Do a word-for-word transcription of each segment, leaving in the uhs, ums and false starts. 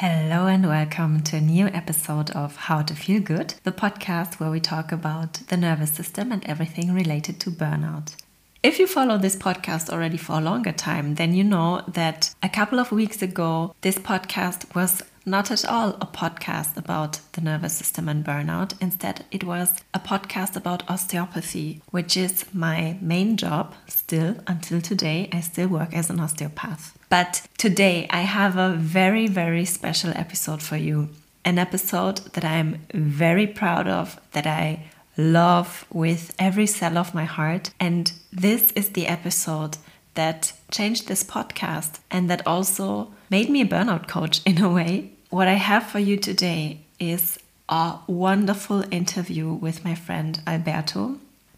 Hello and welcome to a new episode of How to Feel Good, the podcast where we talk about the nervous system and everything related to burnout. If you follow this podcast already for a longer time, then you know that a couple of weeks ago, this podcast was not at all a podcast about the nervous system and burnout. Instead, it was a podcast about osteopathy, which is my main job still until today. I still work as an osteopath. But today I have a very, very special episode for you. An episode that I'm very proud of, that I love with every cell of my heart. And this is the episode that changed this podcast and that also made me a burnout coach in a way. What I have for you today is a wonderful interview with my friend Alberto.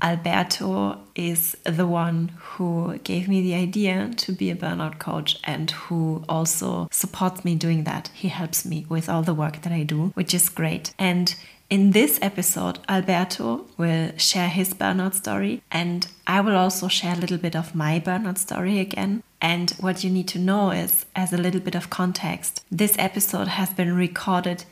Alberto is the one who gave me the idea to be a burnout coach and who also supports me doing that. He helps me with all the work that I do, which is great. And in this episode, Alberto will share his burnout story, and I will also share a little bit of my burnout story again. And what you need to know is, as a little bit of context, this episode has been recorded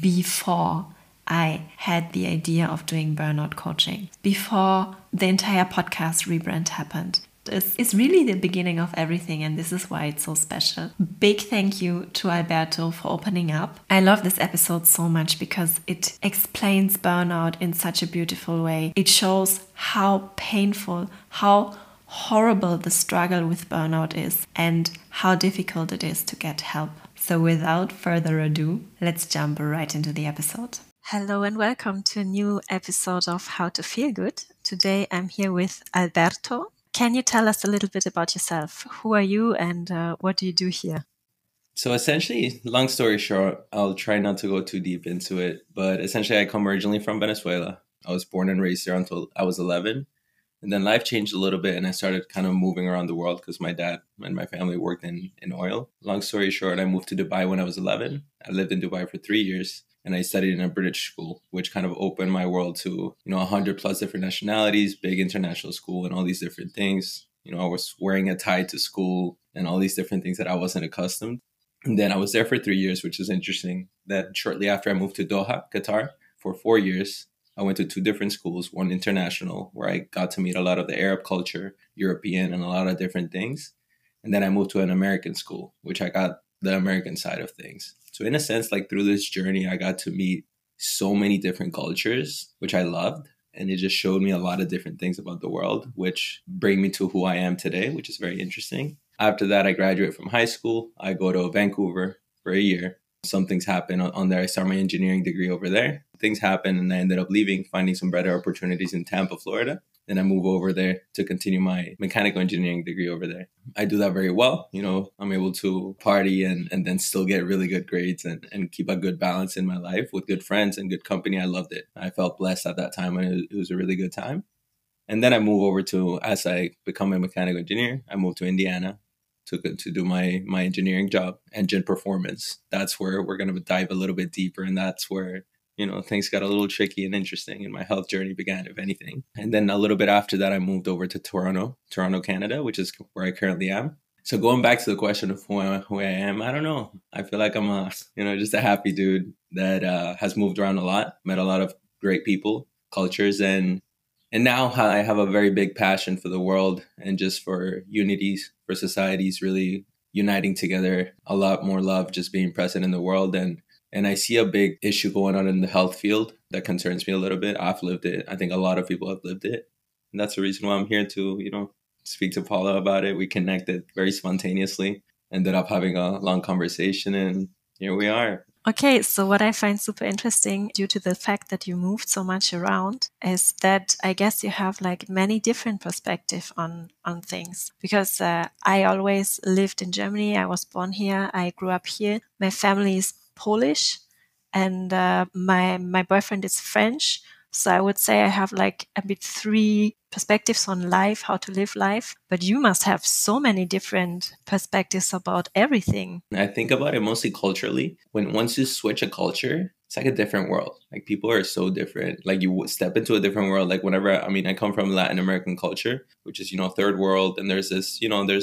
before I had the idea of doing burnout coaching, before the entire podcast rebrand happened. It's, it's really the beginning of everything, and this is why it's so special. Big thank you to Alberto for opening up. I love this episode so much because it explains burnout in such a beautiful way. It shows how painful, how horrible the struggle with burnout is, and how difficult it is to get help. So without further ado, let's jump right into the episode. Hello and welcome to a new episode of How to Feel Good. Today I'm here with Alberto. Can you tell us a little bit about yourself? Who are you and uh, what do you do here? So essentially, long story short, I'll try not to go too deep into it, but essentially I come originally from Venezuela. I was born and raised there until I was eleven. And then life changed a little bit and I started kind of moving around the world because my dad and my family worked in, in oil. Long story short, I moved to Dubai when I was eleven. I lived in Dubai for three years. And I studied in a British school, which kind of opened my world to, you know, one hundred plus different nationalities, big international school and all these different things. You know, I was wearing a tie to school and all these different things that I wasn't accustomed. And then I was there for three years, which is interesting. That shortly after I moved to Doha, Qatar, for four years, I went to two different schools, one international, where I got to meet a lot of the Arab culture, European, and a lot of different things. And then I moved to an American school, which I got the American side of things. So in a sense, like through this journey, I got to meet so many different cultures, which I loved. And it just showed me a lot of different things about the world, which bring me to who I am today, which is very interesting. After that, I graduate from high school. I go to Vancouver for a year. Some things happen on there. I start my engineering degree over there. Things happen and I ended up leaving, finding some better opportunities in Tampa, Florida. Then I move over there to continue my mechanical engineering degree over there. I do that very well. You know, I'm able to party and, and then still get really good grades and, and keep a good balance in my life with good friends and good company. I loved it. I felt blessed at that time and it was, it was a really good time. And then I move over to, as I become a mechanical engineer, I moved to Indiana to, to do my, my engineering job, engine performance. That's where we're going to dive a little bit deeper. And that's where, you know, things got a little tricky and interesting and my health journey began, if anything. And then a little bit after that, I moved over to Toronto, Toronto, Canada, which is where I currently am. So going back to the question of who I, who I am, I don't know. I feel like I'm a, you know, just a happy dude that uh, has moved around a lot, met a lot of great people, cultures, and and now I have a very big passion for the world and just for unities, for societies really uniting together, a lot more love just being present in the world. And And I see a big issue going on in the health field that concerns me a little bit. I've lived it. I think a lot of people have lived it. And that's the reason why I'm here to, you know, speak to Paula about it. We connected very spontaneously, ended up having a long conversation, and here we are. Okay, so what I find super interesting due to the fact that you moved so much around is that I guess you have like many different perspectives on, on things. Because uh, I always lived in Germany. I was born here. I grew up here. My family is Polish and uh, my my boyfriend is French. So I would say I have like a bit three perspectives on life, how to live life. But you must have so many different perspectives about everything. I think about it mostly culturally. When once you switch a culture, it's like a different world. Like people are so different. Like you step into a different world. Like whenever, I mean, I come from Latin American culture, which is, you know, third world. And there's this, you know, there's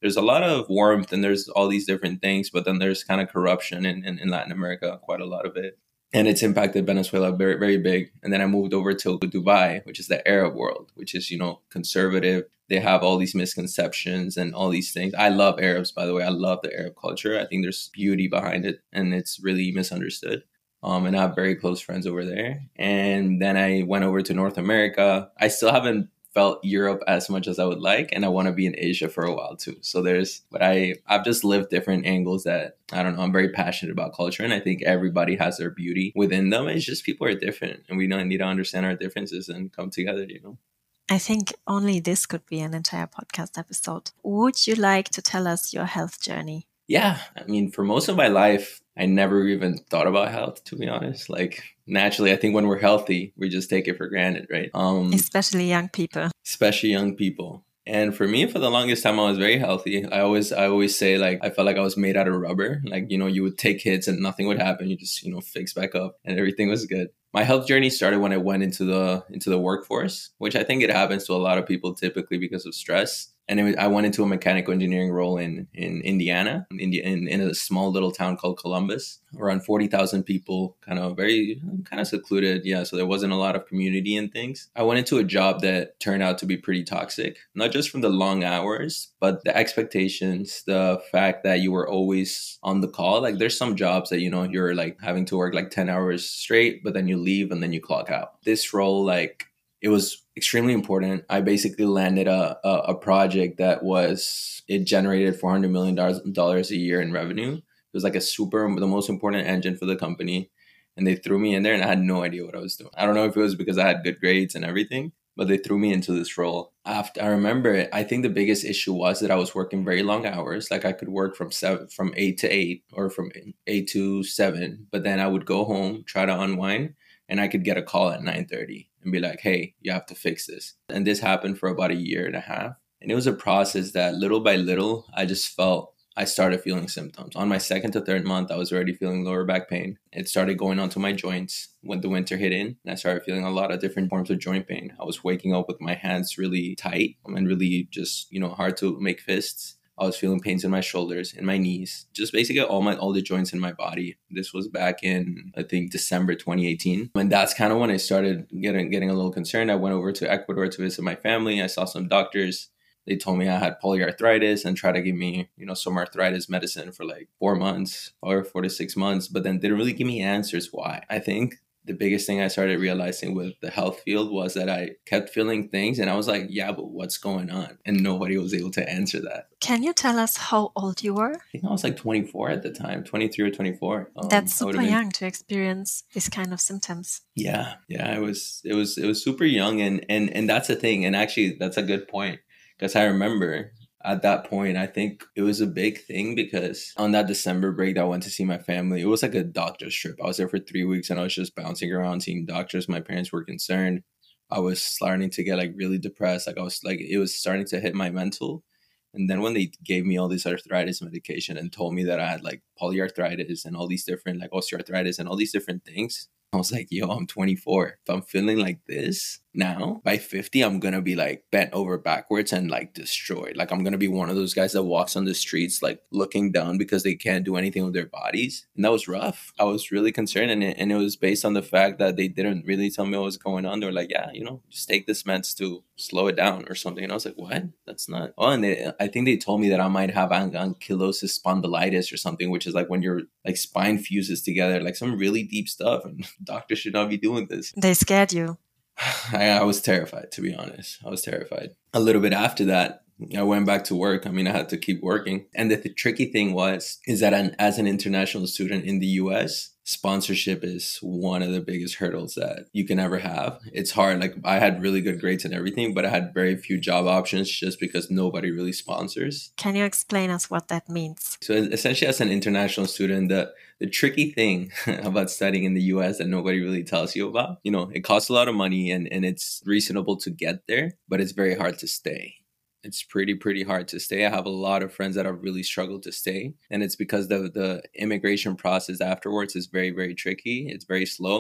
there's a lot of warmth and there's all these different things, but then there's kind of corruption in, in, in Latin America, quite a lot of it. And it's impacted Venezuela very, very big. And then I moved over to Dubai, which is the Arab world, which is, you know, conservative. They have all these misconceptions and all these things. I love Arabs, by the way. I love the Arab culture. I think there's beauty behind it and it's really misunderstood. Um, and I have very close friends over there. And then I went over to North America. I still haven't felt Europe as much as I would like, and I want to be in Asia for a while too. So there's, but I, I've just lived different angles that, I don't know, I'm very passionate about culture, and I think everybody has their beauty within them. It's just people are different, and we don't need to understand our differences and come together, you know? I think only this could be an entire podcast episode. Would you like to tell us your health journey? Yeah, I mean, for most of my life, I never even thought about health, to be honest. Like, naturally, I think when we're healthy, we just take it for granted, right? Um, especially young people. Especially young people. And for me, for the longest time, I was very healthy. I always, I always say, like, I felt like I was made out of rubber. Like, you know, you would take hits and nothing would happen. You just, you know, fix back up and everything was good. My health journey started when I went into the into the workforce, which I think it happens to a lot of people typically because of stress. And it was, I went into a mechanical engineering role in, in Indiana, in, India, in, in a small little town called Columbus, around forty thousand people, kind of very, kind of secluded. Yeah, so there wasn't a lot of community and things. I went into a job that turned out to be pretty toxic, not just from the long hours, but the expectations, the fact that you were always on the call. Like there's some jobs that, you know, you're like having to work like ten hours straight, but then you leave and then you clock out. This role, like, it was extremely important. I basically landed a, a, a project that was, it generated four hundred million dollars a year in revenue. It was like a super, the most important engine for the company. And they threw me in there and I had no idea what I was doing. I don't know if it was because I had good grades and everything, but they threw me into this role. After I remember it, I think the biggest issue was that I was working very long hours. Like I could work from seven, from eight to eight or from eight to seven, but then I would go home, try to unwind, and I could get a call at nine thirty and be like, hey, you have to fix this. And this happened for about a year and a half. And it was a process that little by little, I just felt, I started feeling symptoms. On my second to third month, I was already feeling lower back pain. It started going onto my joints when the winter hit in. And I started feeling a lot of different forms of joint pain. I was waking up with my hands really tight and really just, you know, hard to make fists. I was feeling pains in my shoulders, in my knees, just basically all my all the joints in my body. This was back in, I think, December twenty eighteen. And that's kind of when I started getting getting a little concerned. I went over to Ecuador to visit my family. I saw some doctors. They told me I had polyarthritis and tried to give me, you know, some arthritis medicine for like four months or four to six months, but then didn't really give me answers why. I think the biggest thing I started realizing with the health field was that I kept feeling things and I was like, yeah, but what's going on? And nobody was able to answer that. Can you tell us how old you were? I think I was like twenty-four at the time, twenty-three or twenty-four. Um, That's super young to experience this kind of symptoms. Yeah, yeah, it was, it was, it was super young. And, and, and that's the thing. And actually that's a good point because I remember at that point, I think it was a big thing because on that December break that I went to see my family, it was like a doctor's trip. I was there for three weeks and I was just bouncing around seeing doctors. My parents were concerned. I was starting to get like really depressed. Like I was like, it was starting to hit my mental. And then when they gave me all this arthritis medication and told me that I had like polyarthritis and all these different like osteoarthritis and all these different things, I was like, yo, I'm twenty-four. If I'm feeling like this now, by fifty, I'm going to be like bent over backwards and like destroyed. Like I'm going to be one of those guys that walks on the streets, like looking down because they can't do anything with their bodies. And that was rough. I was really concerned. And it, and it was based on the fact that they didn't really tell me what was going on. They were like, yeah, you know, just take this meds to slow it down or something. And I was like, what? That's not. Oh, and they, I think they told me that I might have an- ankylosis spondylitis or something, which is like when your like spine fuses together, like some really deep stuff. And doctors should not be doing this. They scared you. I, I was terrified, to be honest. I was terrified. A little bit after that, I went back to work. I mean, I had to keep working. And the, the tricky thing was, is that an, as an international student in the U S, sponsorship is one of the biggest hurdles that you can ever have. It's hard. Like I had really good grades and everything, but I had very few job options just because nobody really sponsors. Can you explain us what that means? So essentially as an international student, the, the tricky thing about studying in the U S that nobody really tells you about, you know, it costs a lot of money and, and it's reasonable to get there, but it's very hard to stay. It's pretty, pretty hard to stay. I have a lot of friends that have really struggled to stay. And it's because the, the immigration process afterwards is very, very tricky. It's very slow.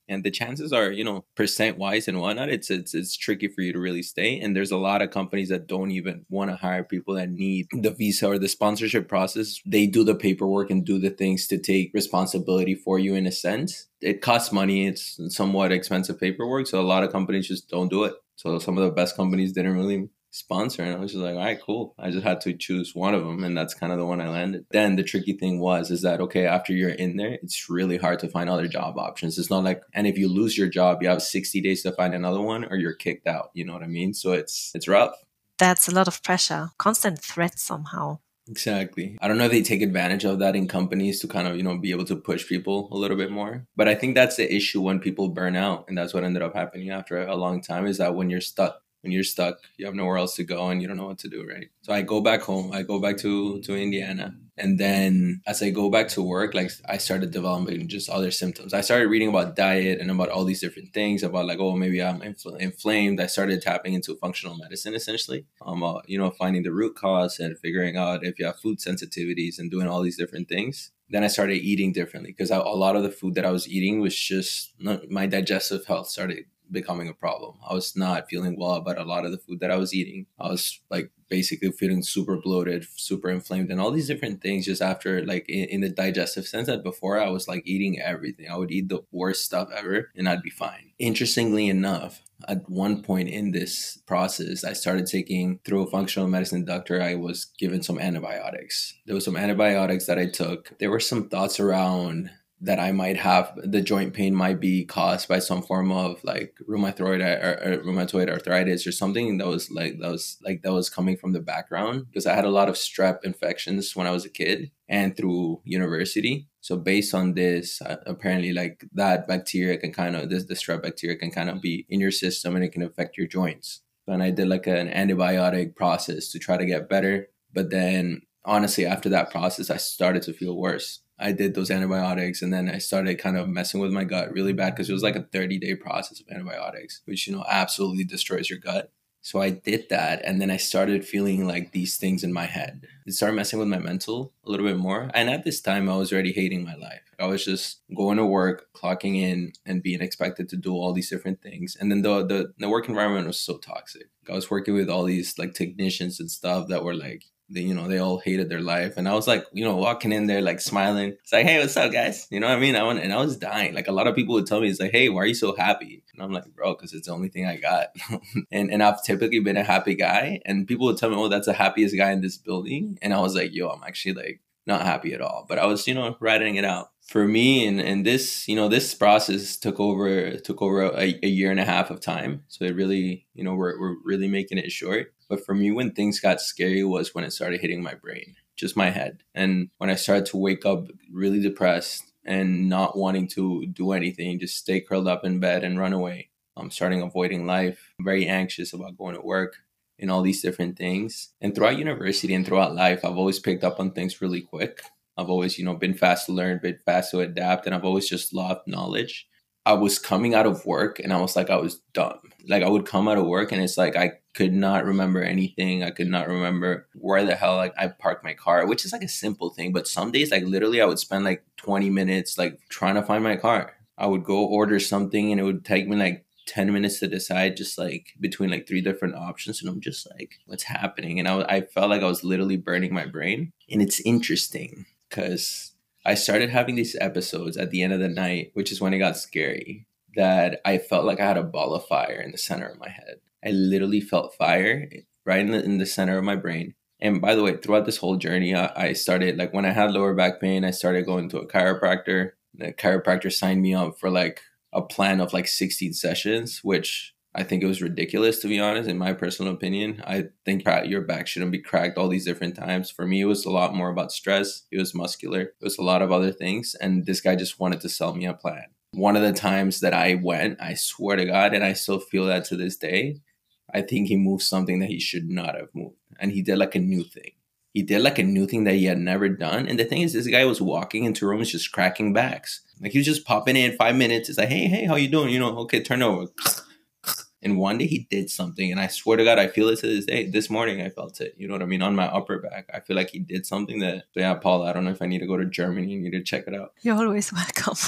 And the chances are, you know, percent wise and whatnot, it's it's it's tricky for you to really stay. And there's a lot of companies that don't even want to hire people that need the visa or the sponsorship process. They do the paperwork and do the things to take responsibility for you in a sense. It costs money. It's somewhat expensive paperwork. So a lot of companies just don't do it. So some of the best companies didn't really sponsor, and I was just like, all right, cool. I just had to choose one of them, and that's kind of the one I landed. Then the tricky thing was is that, okay, after you're in there, it's really hard to find other job options. It's not like, and if you lose your job, you have sixty days to find another one, or you're kicked out. You know what I mean? So it's it's rough. That's a lot of pressure, constant threat somehow. Exactly. I don't know if they take advantage of that in companies to kind of, you know, be able to push people a little bit more. But I think that's the issue when people burn out. And that's what ended up happening after a long time, is that when you're stuck, when you're stuck, you have nowhere else to go and you don't know what to do, right? So I go back home, I go back to, to Indiana. And then as I go back to work, like I started developing just other symptoms. I started reading about diet and about all these different things about like, oh, maybe I'm infl- inflamed. I started tapping into functional medicine, essentially, um, uh, you know, finding the root cause and figuring out if you have food sensitivities and doing all these different things. Then I started eating differently because a lot of the food that I was eating was just not, my digestive health started becoming a problem. I was not feeling well about a lot of the food that I was eating. I was like basically feeling super bloated, super inflamed, and all these different things just after like in, in the digestive sense. That before I was like eating everything. I would eat the worst stuff ever and I'd be fine. Interestingly enough, at one point in this process, I started taking, through a functional medicine doctor, I was given some antibiotics. There was some antibiotics that I took. There were some thoughts around that I might have, the joint pain might be caused by some form of like rheumatoid or, or rheumatoid arthritis or something that was like that was like that was coming from the background, because I had a lot of strep infections when I was a kid and through university. So based on this, uh, apparently like that bacteria can kind of this the strep bacteria can kind of be in your system and it can affect your joints. And I did like an antibiotic process to try to get better, but then honestly after that process I started to feel worse. I did those antibiotics and then I started kind of messing with my gut really bad, because it was like a thirty day process of antibiotics, which, you know, absolutely destroys your gut. So I did that. And then I started feeling like these things in my head. It started messing with my mental a little bit more. And at this time, I was already hating my life. I was just going to work, clocking in and being expected to do all these different things. And then the, the, the work environment was so toxic. I was working with all these like technicians and stuff that were like, They, you know, they all hated their life. And I was like, you know, walking in there, like smiling. It's like, hey, what's up, guys? You know what I mean? I went, and I was dying. Like a lot of people would tell me, it's like, hey, why are you so happy? And I'm like, bro, because it's the only thing I got. and and I've typically been a happy guy. And people would tell me, oh, that's the happiest guy in this building. And I was like, yo, I'm actually like not happy at all. But I was, you know, writing it out. For me, and, and this, you know, this process took over took over a, a year and a half of time. So it really, you know, we're we're really making it short. But for me, when things got scary was when it started hitting my brain, just my head. And when I started to wake up really depressed and not wanting to do anything, just stay curled up in bed and run away. I'm starting avoiding life, very anxious about going to work and all these different things. And throughout university and throughout life, I've always picked up on things really quick. I've always, you know, been fast to learn, been fast to adapt, and I've always just loved knowledge. I was coming out of work and I was like, I was dumb. Like I would come out of work and it's like, I could not remember anything. I could not remember where the hell like I parked my car, which is like a simple thing. But some days, like literally I would spend like twenty minutes, like trying to find my car. I would go order something and it would take me like ten minutes to decide, just like between like three different options. And I'm just like, what's happening? And I, I felt like I was literally burning my brain. And it's interesting because I started having these episodes at the end of the night, which is when it got scary, that I felt like I had a ball of fire in the center of my head. I literally felt fire right in the, in the center of my brain. And by the way, throughout this whole journey, I, I started, like when I had lower back pain, I started going to a chiropractor. The chiropractor signed me up for like a plan of like sixteen sessions, which I think it was ridiculous, to be honest, in my personal opinion. I think your back shouldn't be cracked all these different times. For me, it was a lot more about stress. It was muscular. It was a lot of other things. And this guy just wanted to sell me a plan. One of the times that I went, I swear to God, and I still feel that to this day, I think he moved something that he should not have moved. And he did like a new thing. He did like a new thing that he had never done. And the thing is, this guy was walking into rooms just cracking backs. Like he was just popping in five minutes. It's like, hey, hey, how you doing? You know, okay, turn over. And one day he did something, and I swear to God, I feel it to this day. This morning I felt it, you know what I mean, on my upper back. I feel like he did something that, so yeah, Paula, I don't know if I need to go to Germany. You need to check it out. You're always welcome.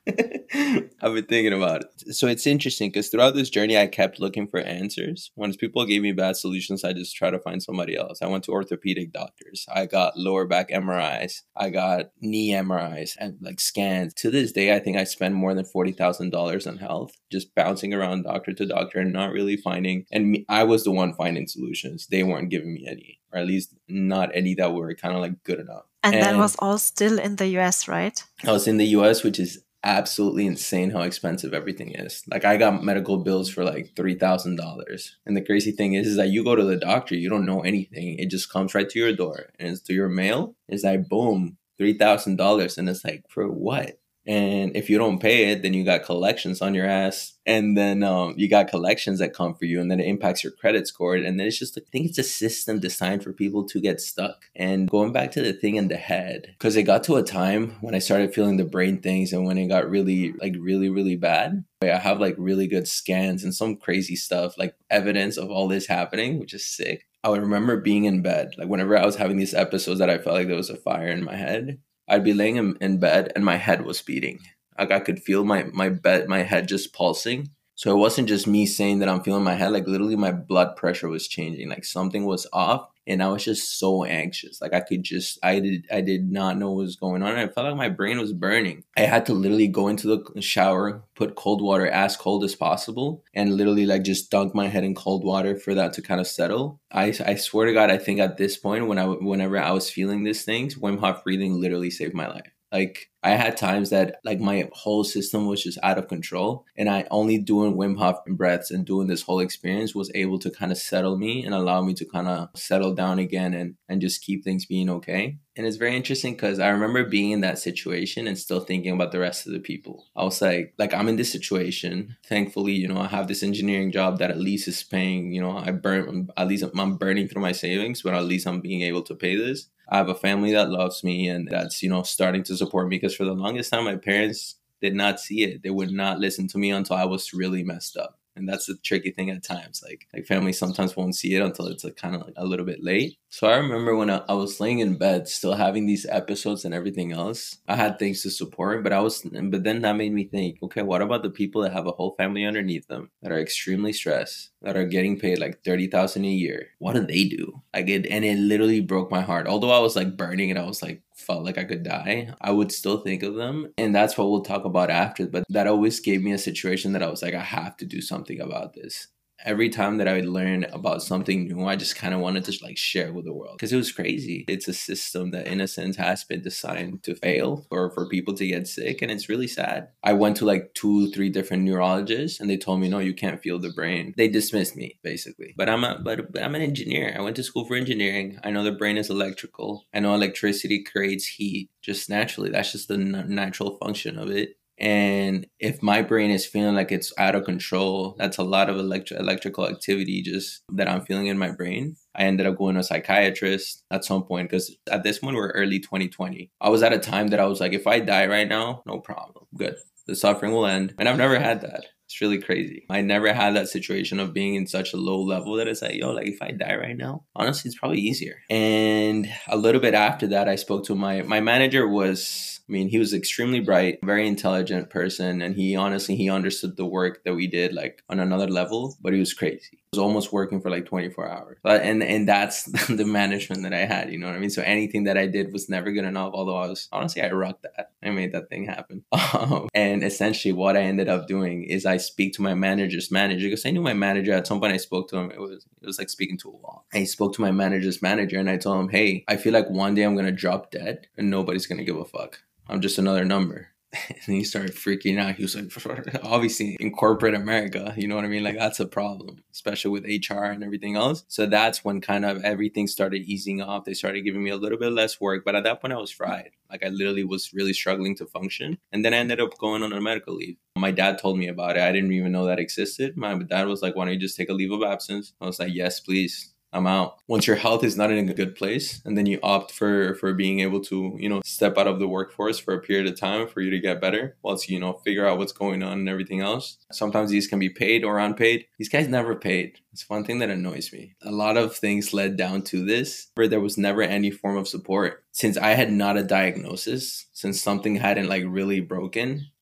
I've been thinking about it. So it's interesting because throughout this journey, I kept looking for answers. Once people gave me bad solutions, I just try to find somebody else. I went to orthopedic doctors. I got lower back M R Is. I got knee M R Is and like scans. To this day, I think I spend more than forty thousand dollars on health, just bouncing around doctor to doctor and not really finding. And me, I was the one finding solutions. They weren't giving me any, or at least not any that were kind of like good enough. And, and that was all still in the U S, right? I was in the U S, which is absolutely insane how expensive everything is. Like I got medical bills for like three thousand dollars. And the crazy thing is, is that you go to the doctor, you don't know anything. It just comes right to your door and it's to your mail. It's like, boom, three thousand dollars. And it's like, for what? And if you don't pay it, then you got collections on your ass. And then um, you got collections that come for you. And then it impacts your credit score. And then it's just, I think it's a system designed for people to get stuck. And going back to the thing in the head, because it got to a time when I started feeling the brain things and when it got really, like really, really bad. I have like really good scans and some crazy stuff, like evidence of all this happening, which is sick. I would remember being in bed, like whenever I was having these episodes that I felt like there was a fire in my head. I'd be laying in, in bed and my head was beating. Like I could feel my, my bed, my head just pulsing. So it wasn't just me saying that I'm feeling my head. Like literally my blood pressure was changing. Like something was off. And I was just so anxious. Like I could just, I did, I did not know what was going on. I felt like my brain was burning. I had to literally go into the shower, put cold water as cold as possible, and literally like just dunk my head in cold water for that to kind of settle. I, I swear to God, I think at this point, when I, whenever I was feeling these things, Wim Hof breathing literally saved my life. Like I had times that like my whole system was just out of control, and I only doing Wim Hof breaths and doing this whole experience was able to kind of settle me and allow me to kind of settle down again and, and just keep things being okay. And it's very interesting because I remember being in that situation and still thinking about the rest of the people. I was like, like I'm in this situation. Thankfully, you know, I have this engineering job that at least is paying, you know, I burn, at least I'm burning through my savings, but at least I'm being able to pay this. I have a family that loves me and that's, you know, starting to support me because for the longest time, my parents did not see it. They would not listen to me until I was really messed up. And that's the tricky thing at times. Like, like family sometimes won't see it until it's like kind of like a little bit late. So I remember when I, I was laying in bed, still having these episodes and everything else. I had things to support, but I was, but then that made me think, okay, what about the people that have a whole family underneath them that are extremely stressed, that are getting paid like thirty thousand dollars a year? What do they do? Like it, and it literally broke my heart. Although I was like burning and I was like, felt like I could die, I would still think of them. And that's what we'll talk about after. But that always gave me a situation that I was like, I have to do something about this. Every time that I would learn about something new, I just kind of wanted to like share with the world because it was crazy. It's a system that in a sense has been designed to fail or for people to get sick. And it's really sad. I went to like two, three different neurologists and they told me, no, you can't feel the brain. They dismissed me basically. But I'm a, but, but I'm an engineer. I went to school for engineering. I know the brain is electrical. I know electricity creates heat just naturally. That's just the n- natural function of it. And if my brain is feeling like it's out of control, that's a lot of electri- electrical activity just that I'm feeling in my brain. I ended up going to a psychiatrist at some point because at this point, we're early twenty twenty. I was at a time that I was like, if I die right now, no problem. Good. The suffering will end. And I've never had that. It's really crazy. I never had that situation of being in such a low level that it's like, yo, like if I die right now, honestly, it's probably easier. And a little bit after that, I spoke to my, my manager was... I mean, he was extremely bright, very intelligent person. And he honestly, he understood the work that we did like on another level, but he was crazy. He was almost working for like twenty-four hours. But, and, and that's the management that I had, you know what I mean? So anything that I did was never good enough. Although I was, honestly, I rocked that. I made that thing happen. Um, and essentially what I ended up doing is I speak to my manager's manager because I knew my manager at some point. I spoke to him. It was, it was like speaking to a wall. I spoke to my manager's manager and I told him, hey, I feel like one day I'm going to drop dead and nobody's going to give a fuck. I'm just another number. And he started freaking out. He was like, obviously in corporate America, you know what I mean? Like that's a problem, especially with H R and everything else. So that's when kind of everything started easing off. They started giving me a little bit less work. But at that point I was fried. Like I literally was really struggling to function. And then I ended up going on a medical leave. My dad told me about it. I didn't even know that existed. My dad was like, why don't you just take a leave of absence? I was like, yes, please. I'm out. Once your health is not in a good place and then you opt for, for being able to, you know, step out of the workforce for a period of time for you to get better whilst, you know, figure out what's going on and everything else. Sometimes these can be paid or unpaid. These guys never paid. It's one thing that annoys me. A lot of things led down to this where there was never any form of support. Since I had not a diagnosis, since something hadn't like really broken,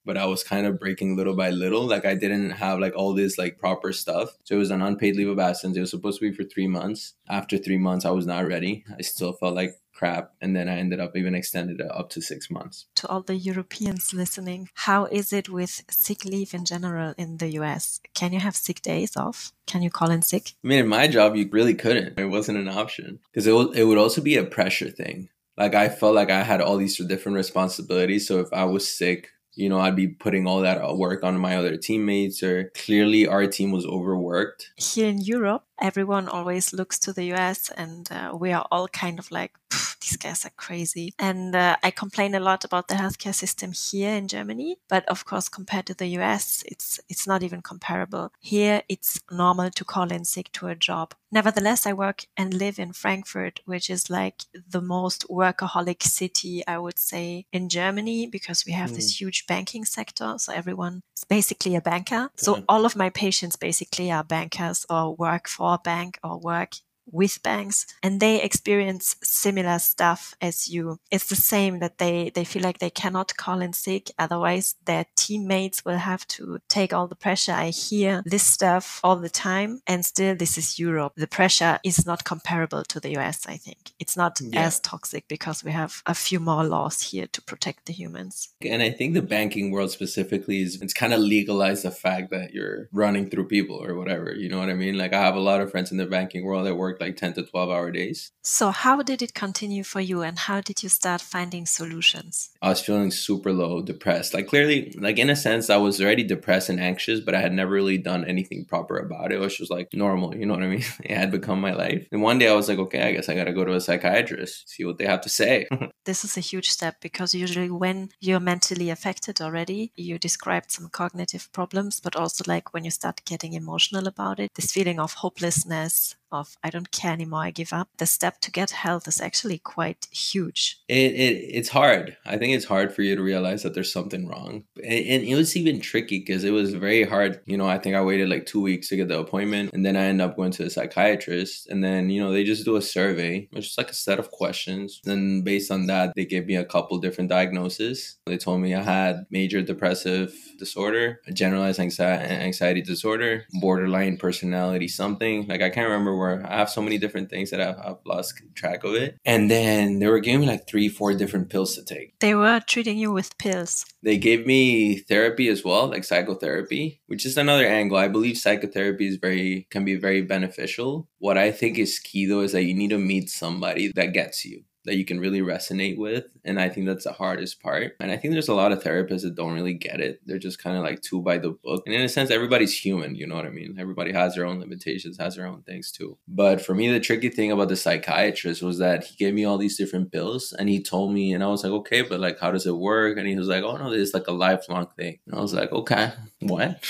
but I was kind of breaking little by little. Like I didn't have like all this like proper stuff. So it was an unpaid leave of absence. It was supposed to be for three months. After three months, I was not ready. I still felt like crap. And then I ended up even extended it up to six months. To all the Europeans listening, how is it with sick leave in general in the U S? Can you have sick days off? Can you call in sick? I mean, in my job, you really couldn't. It wasn't an option because it, w- it would also be a pressure thing. Like I felt like I had all these different responsibilities. So if I was sick, you know, I'd be putting all that work on my other teammates, or clearly our team was overworked. Here in Europe, everyone always looks to the U S and uh, we are all kind of like, these guys are crazy. And uh, I complain a lot about the healthcare system here in Germany. But of course, compared to the U S, it's it's not even comparable. Here, it's normal to call in sick to a job. Nevertheless, I work and live in Frankfurt, which is like the most workaholic city, I would say, in Germany, because we have mm. this huge banking sector. So everyone is basically a banker. So yeah. all of my patients basically are bankers or work for a bank or work with banks, and they experience similar stuff as you. It's the same that they, they feel like they cannot call in sick. Otherwise, their teammates will have to take all the pressure. I hear this stuff all the time, and still this is Europe. The pressure is not comparable to the U S, I think. It's not yeah. as toxic because we have a few more laws here to protect the humans. And I think the banking world specifically is, it's kind of legalized the fact that you're running through people or whatever. You know what I mean? Like I have a lot of friends in the banking world that work like ten to twelve hour days. So how did it continue for you, and how did you start finding solutions? I was feeling super low, depressed. Like clearly, like in a sense, I was already depressed and anxious, but I had never really done anything proper about it. It was just like normal, you know what I mean? It had become my life. And one day I was like, okay, I guess I got to go to a psychiatrist, see what they have to say. This is a huge step because usually when you're mentally affected already, you described some cognitive problems, but also like when you start getting emotional about it, this feeling of hopelessness, of I don't care anymore, I give up. The step to get health is actually quite huge. It, it It's hard. I think it's hard for you to realize that there's something wrong. And, and it was even tricky because it was very hard. You know, I think I waited like two weeks to get the appointment, and then I ended up going to a psychiatrist, and then, you know, they just do a survey, which is like a set of questions. Then based on that, they gave me a couple different diagnoses. They told me I had major depressive disorder, a generalized anxiety, anxiety disorder, borderline personality something. Like I can't remember where. I have so many different things that I've, I've lost track of it. And then they were giving me like three, four different pills to take. They were treating you with pills. They gave me therapy as well, like psychotherapy, which is another angle. I believe psychotherapy is very, can be very beneficial. What I think is key though is that you need to meet somebody that gets you, that you can really resonate with. And I think that's the hardest part. And I think there's a lot of therapists that don't really get it. They're just kind of like too by the book. And in a sense, everybody's human, you know what I mean? Everybody has their own limitations, has their own things too. But for me, the tricky thing about the psychiatrist was that he gave me all these different pills and he told me, and I was like, okay, but like, how does it work? And he was like, oh no, this is like a lifelong thing. And I was like, okay, what?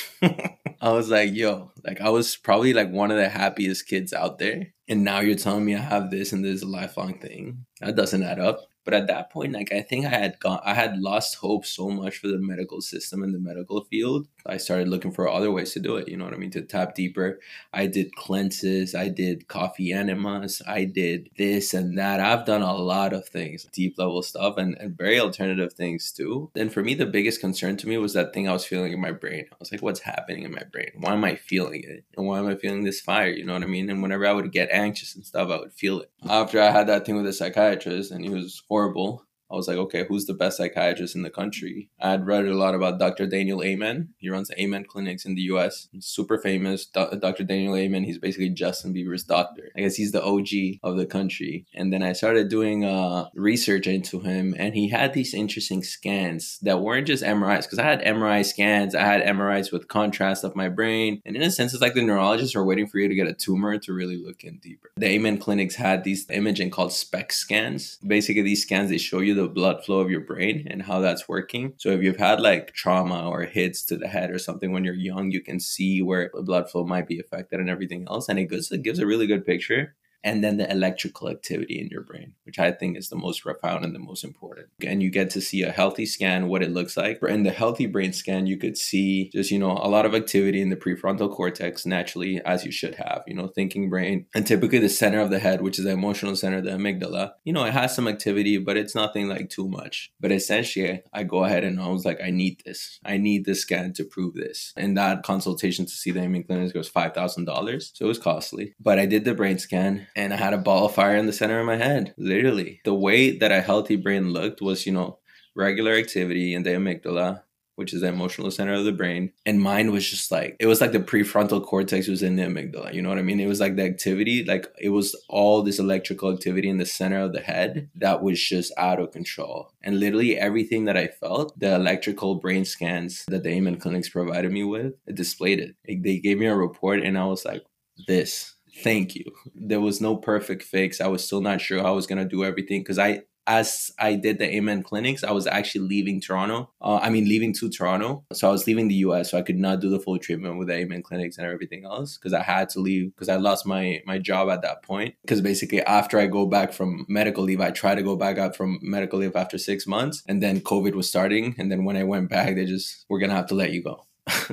I was like, yo, like I was probably like one of the happiest kids out there. And now you're telling me I have this and this is a lifelong thing. That doesn't add up. But at that point, like I think I had gone, I had lost hope so much for the medical system and the medical field. I started looking for other ways to do it. You know what I mean? To tap deeper. I did cleanses. I did coffee enemas. I did this and that. I've done a lot of things, deep level stuff and, and very alternative things too. And for me, the biggest concern to me was that thing I was feeling in my brain. I was like, what's happening in my brain? Why am I feeling it? And why am I feeling this fire? You know what I mean? And whenever I would get anxious and stuff, I would feel it. After I had that thing with a psychiatrist and he was horrible, I was like, okay, who's the best psychiatrist in the country? I had read a lot about Doctor Daniel Amen. He runs Amen clinics in the U S. He's super famous. Do- Doctor Daniel Amen, he's basically Justin Bieber's doctor. I guess he's the O G of the country. And then I started doing uh, research into him, and he had these interesting scans that weren't just M R Is, because I had M R I scans. I had M R Is with contrast of my brain. And in a sense, it's like the neurologists are waiting for you to get a tumor to really look in deeper. The Amen clinics had these imaging called SPECT scans. Basically, these scans, they show you the blood flow of your brain and how that's working. So if you've had like trauma or hits to the head or something when you're young, you can see where the blood flow might be affected and everything else. And it gives, it gives a really good picture. and then the electrical activity in your brain, which I think is the most profound and the most important. And you get to see a healthy scan, what it looks like. In the healthy brain scan, you could see just, you know, a lot of activity in the prefrontal cortex naturally, as you should have, you know, thinking brain. And typically the center of the head, which is the emotional center, the amygdala, you know, it has some activity, but it's nothing like too much. But essentially, I go ahead and I was like, I need this. I need this scan to prove this. And that consultation to see the Amen Clinics was five thousand dollars. So it was costly. But I did the brain scan and I had a ball of fire in the center of my head, literally. The way that a healthy brain looked was, you know, regular activity in the amygdala, which is the emotional center of the brain. And mine was just like, it was like the prefrontal cortex was in the amygdala. You know what I mean? It was like the activity, like it was all this electrical activity in the center of the head that was just out of control. And literally everything that I felt, the electrical brain scans that the Amen Clinics provided me with, it displayed it. Like, they gave me a report and I was like, this, thank you. There was no perfect fix. I was still not sure how I was going to do everything because I, as I did the Amen Clinics, I was actually leaving Toronto. Uh, I mean, leaving to Toronto. So I was leaving the U S, so I could not do the full treatment with the Amen Clinics and everything else because I had to leave because I lost my my job at that point. Because basically after I go back from medical leave, I tried to go back out from medical leave after six months. And then COVID was starting. And then when I went back, they just, we're going to have to let you go.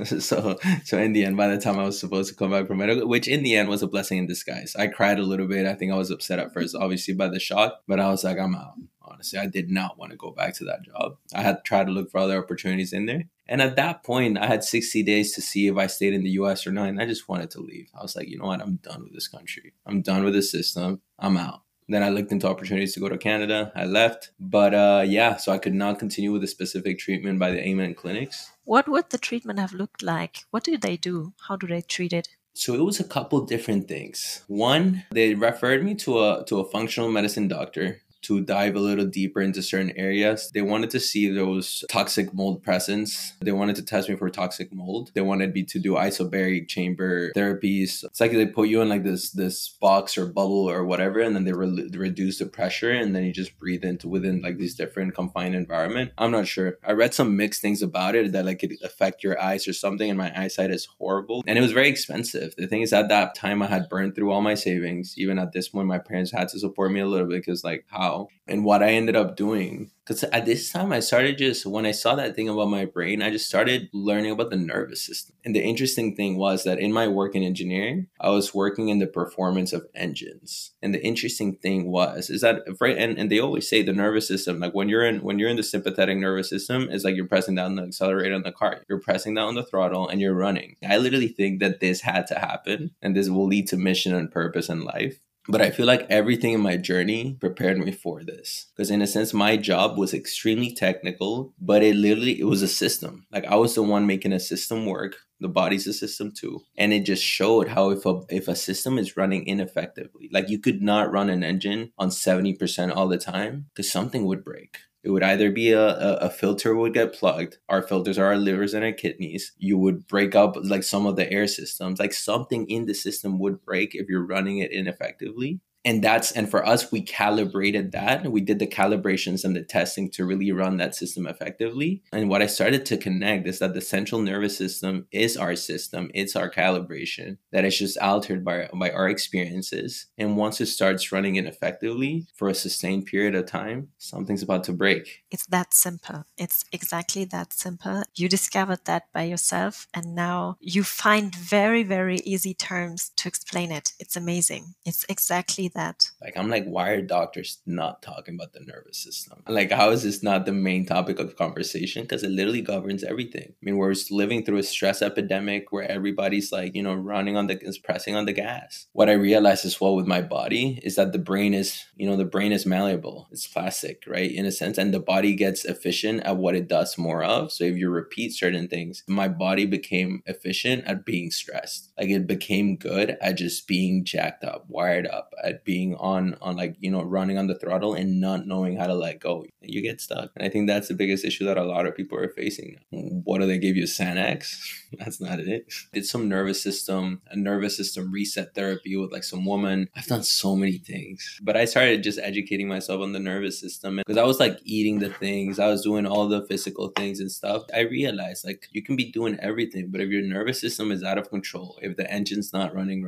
so so in the end, by the time I was supposed to come back from medical, which in the end was a blessing in disguise. I cried a little bit. I think I was upset at first, obviously, by the shock, but I was like, I'm out. Honestly, I did not want to go back to that job. I had tried to look for other opportunities in there. And at that point, I had sixty days to see if I stayed in the U S or not. And I just wanted to leave. I was like, you know what? I'm done with this country. I'm done with the system. I'm out. Then I looked into opportunities to go to Canada. I left. But uh, yeah, so I could not continue with a specific treatment by the Amen Clinics. What would the treatment have looked like? What do they do? How do they treat it? So it was a couple different things. One, they referred me to a to a functional medicine doctor to dive a little deeper into certain areas. They wanted to see if there was toxic mold presence. They wanted to test me for toxic mold. They wanted me to do isobaric chamber therapies. It's like they put you in like this this box or bubble or whatever, and then they re- reduce the pressure, and then you just breathe into within like these different confined environment. I'm not sure. I read some mixed things about it that like it affect your eyes or something, and my eyesight is horrible. And it was very expensive. The thing is, at that time, I had burned through all my savings. Even at this point, my parents had to support me a little bit because like how and what I ended up doing. Because at this time, I started just, when I saw that thing about my brain, I just started learning about the nervous system. And the interesting thing was that in my work in engineering, I was working in the performance of engines. And the interesting thing was, is that, right, and, and they always say the nervous system, like when you're in when you're in the sympathetic nervous system, it's like you're pressing down the accelerator on the car. You're pressing down the throttle and you're running. I literally think that this had to happen and this will lead to mission and purpose in life. But I feel like everything in my journey prepared me for this. Because in a sense, my job was extremely technical, but it literally, it was a system. Like I was the one making a system work. The body's a system too. And it just showed how if a, if a system is running ineffectively, like you could not run an engine on seventy percent all the time because something would break. It would either be a, a, a filter would get plugged. Our filters are our livers and our kidneys. You would break up like some of the air systems. Like something in the system would break if you're running it ineffectively. And that's, and for us, we calibrated that. We did the calibrations and the testing to really run that system effectively. And what I started to connect is that the central nervous system is our system. It's our calibration that is just altered by, by our experiences. And once it starts running ineffectively for a sustained period of time, something's about to break. It's that simple. It's exactly that simple. You discovered that by yourself. And now you find very, very easy terms to explain it. It's amazing. It's exactly that. Like, I'm like, why are doctors not talking about the nervous system? Like, how is this not the main topic of conversation? Because it literally governs everything. I mean, we're living through a stress epidemic where everybody's like, you know, running on the, is pressing on the gas. What I realized as well with my body is that the brain is, you know, the brain is malleable. It's plastic, right? In a sense, and the body gets efficient at what it does more of. So if you repeat certain things, my body became efficient at being stressed. Like it became good at just being jacked up, wired up, at being on, on like, you know, running on the throttle and not knowing how to let go. You get stuck. And I think that's the biggest issue that a lot of people are facing. What do they give you? Xanax? That's not it. Did some nervous system, a nervous system reset therapy with like some woman. I've done so many things, but I started just educating myself on the nervous system because I was like eating the things. I was doing all the physical things and stuff. I realized like you can be doing everything, but if your nervous system is out of control, if the engine's not running right,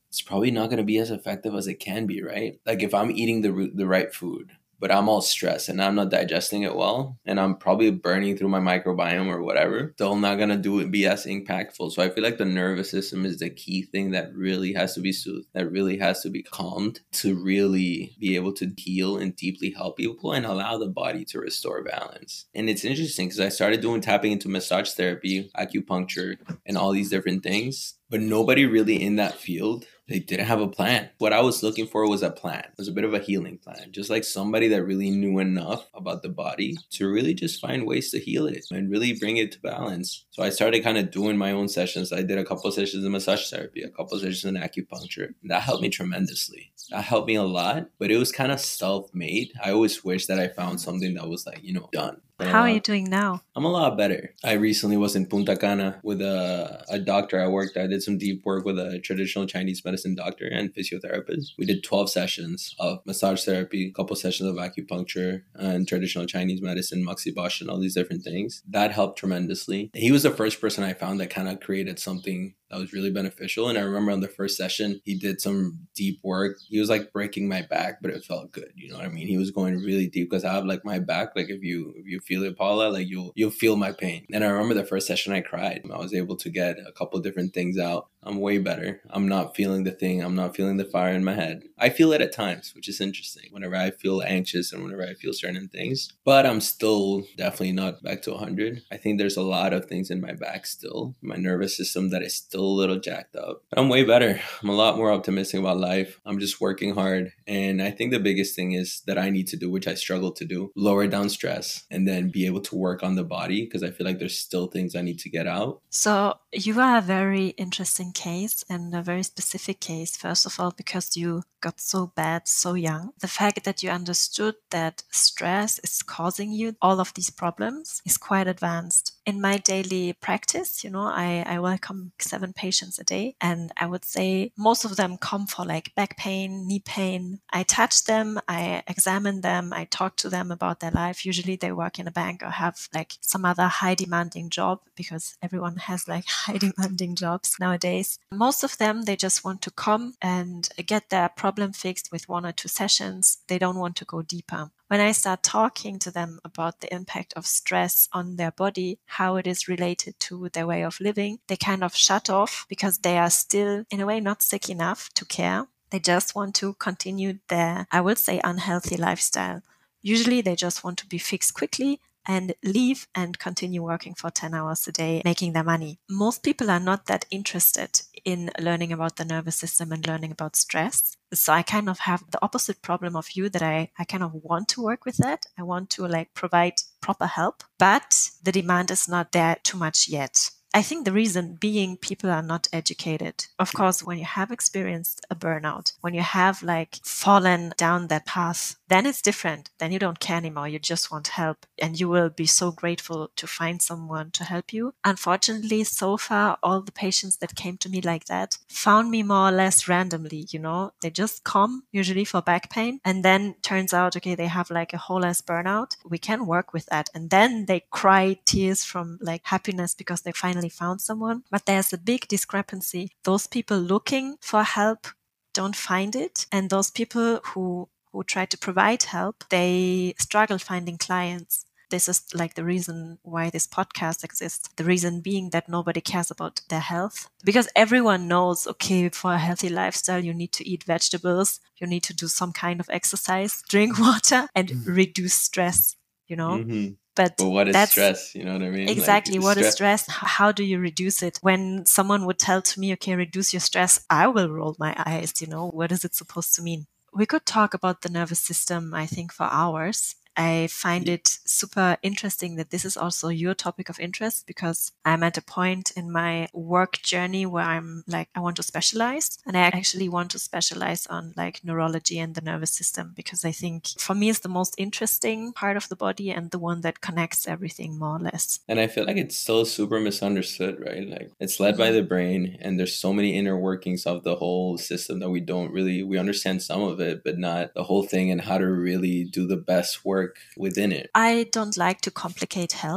it's probably not going to be as effective as it can be, right? Like if I'm eating the the right food, but I'm all stressed and I'm not digesting it well, and I'm probably burning through my microbiome or whatever, still not going to do it be as impactful. So I feel like the nervous system is the key thing that really has to be soothed, that really has to be calmed to really be able to heal and deeply help people and allow the body to restore balance. And it's interesting because I started doing tapping into massage therapy, acupuncture, and all these different things. But nobody really in that field, they didn't have a plan. What I was looking for was a plan. It was a bit of a healing plan. Just like somebody that really knew enough about the body to really just find ways to heal it and really bring it to balance. So I started kind of doing my own sessions. I did a couple of sessions in massage therapy, a couple of sessions in acupuncture. That helped me tremendously. That helped me a lot, but it was kind of self-made. I always wish that I found something that was like, you know, done. How are you doing now? I'm a lot better. I recently was in Punta Cana with a, a doctor I worked. I did some deep work with a traditional Chinese medicine doctor and physiotherapist. We did twelve sessions of massage therapy, a couple sessions of acupuncture and traditional Chinese medicine, moxibustion, and all these different things. That helped tremendously. He was the first person I found that kind of created something that was really beneficial. And I remember on the first session, he did some deep work. He was like breaking my back, but it felt good. You know what I mean? He was going really deep because I have like my back. Like if you if you feel it, Paula, like you'll you'll feel my pain. And I remember the first session I cried. I was able to get a couple different things out. I'm way better. I'm not feeling the thing. I'm not feeling the fire in my head. I feel it at times, which is interesting. Whenever I feel anxious and whenever I feel certain things, but I'm still definitely not back to one hundred. I think there's a lot of things in my back still, my nervous system that is still a little jacked up. But I'm way better. I'm a lot more optimistic about life. I'm just working hard. And I think the biggest thing is that I need to do, which I struggle to do, lower down stress and then be able to work on the body because I feel like there's still things I need to get out. So you are a very interesting case and a very specific case, first of all, because you got so bad so young. The fact that you understood that stress is causing you all of these problems is quite advanced. In my daily practice, you know, I, I welcome seven patients a day, and I would say most of them come for like back pain, knee pain. I touch them, I examine them, I talk to them about their life. Usually they work in a bank or have like some other high demanding job because everyone has like high demanding jobs nowadays. Most of them, they just want to come and get their problem fixed with one or two sessions. They don't want to go deeper. When I start talking to them about the impact of stress on their body, how it is related to their way of living, they kind of shut off because they are still, in a way, not sick enough to care. They just want to continue their, I would say, unhealthy lifestyle. Usually they just want to be fixed quickly and leave and continue working for ten hours a day, making their money. Most people are not that interested in learning about the nervous system and learning about stress. So I kind of have the opposite problem of you, that I, I kind of want to work with that. I want to like provide proper help, but the demand is not there too much yet. I think the reason being people are not educated. Of course, when you have experienced a burnout, when you have like fallen down that path, then it's different. Then you don't care anymore. You just want help and you will be so grateful to find someone to help you. Unfortunately, so far, all the patients that came to me like that found me more or less randomly, you know, they just come usually for back pain and then turns out, okay, they have like a whole ass burnout. We can work with that. And then they cry tears from like happiness because they finally found someone. But there's a big discrepancy. Those people looking for help don't find it. And those people who who try to provide help, they struggle finding clients. This is like the reason why this podcast exists. The reason being that nobody cares about their health. Because everyone knows, okay, for a healthy lifestyle, you need to eat vegetables, you need to do some kind of exercise, drink water, and mm-hmm. reduce stress, you know? Mm-hmm. But, but what is stress? You know what I mean? Exactly. Like, what stress- is stress? How do you reduce it? When someone would tell to me, okay, reduce your stress, I will roll my eyes, you know, what is it supposed to mean? We could talk about the nervous system, I think, for hours. I find it super interesting that this is also your topic of interest because I'm at a point in my work journey where I'm like, I want to specialize, and I actually want to specialize on like neurology and the nervous system because I think for me it's the most interesting part of the body and the one that connects everything more or less. And I feel like it's still super misunderstood, right? Like it's led by the brain and there's so many inner workings of the whole system that we don't really, we understand some of it, but not the whole thing and how to really do the best work within it. I don't like to complicate health.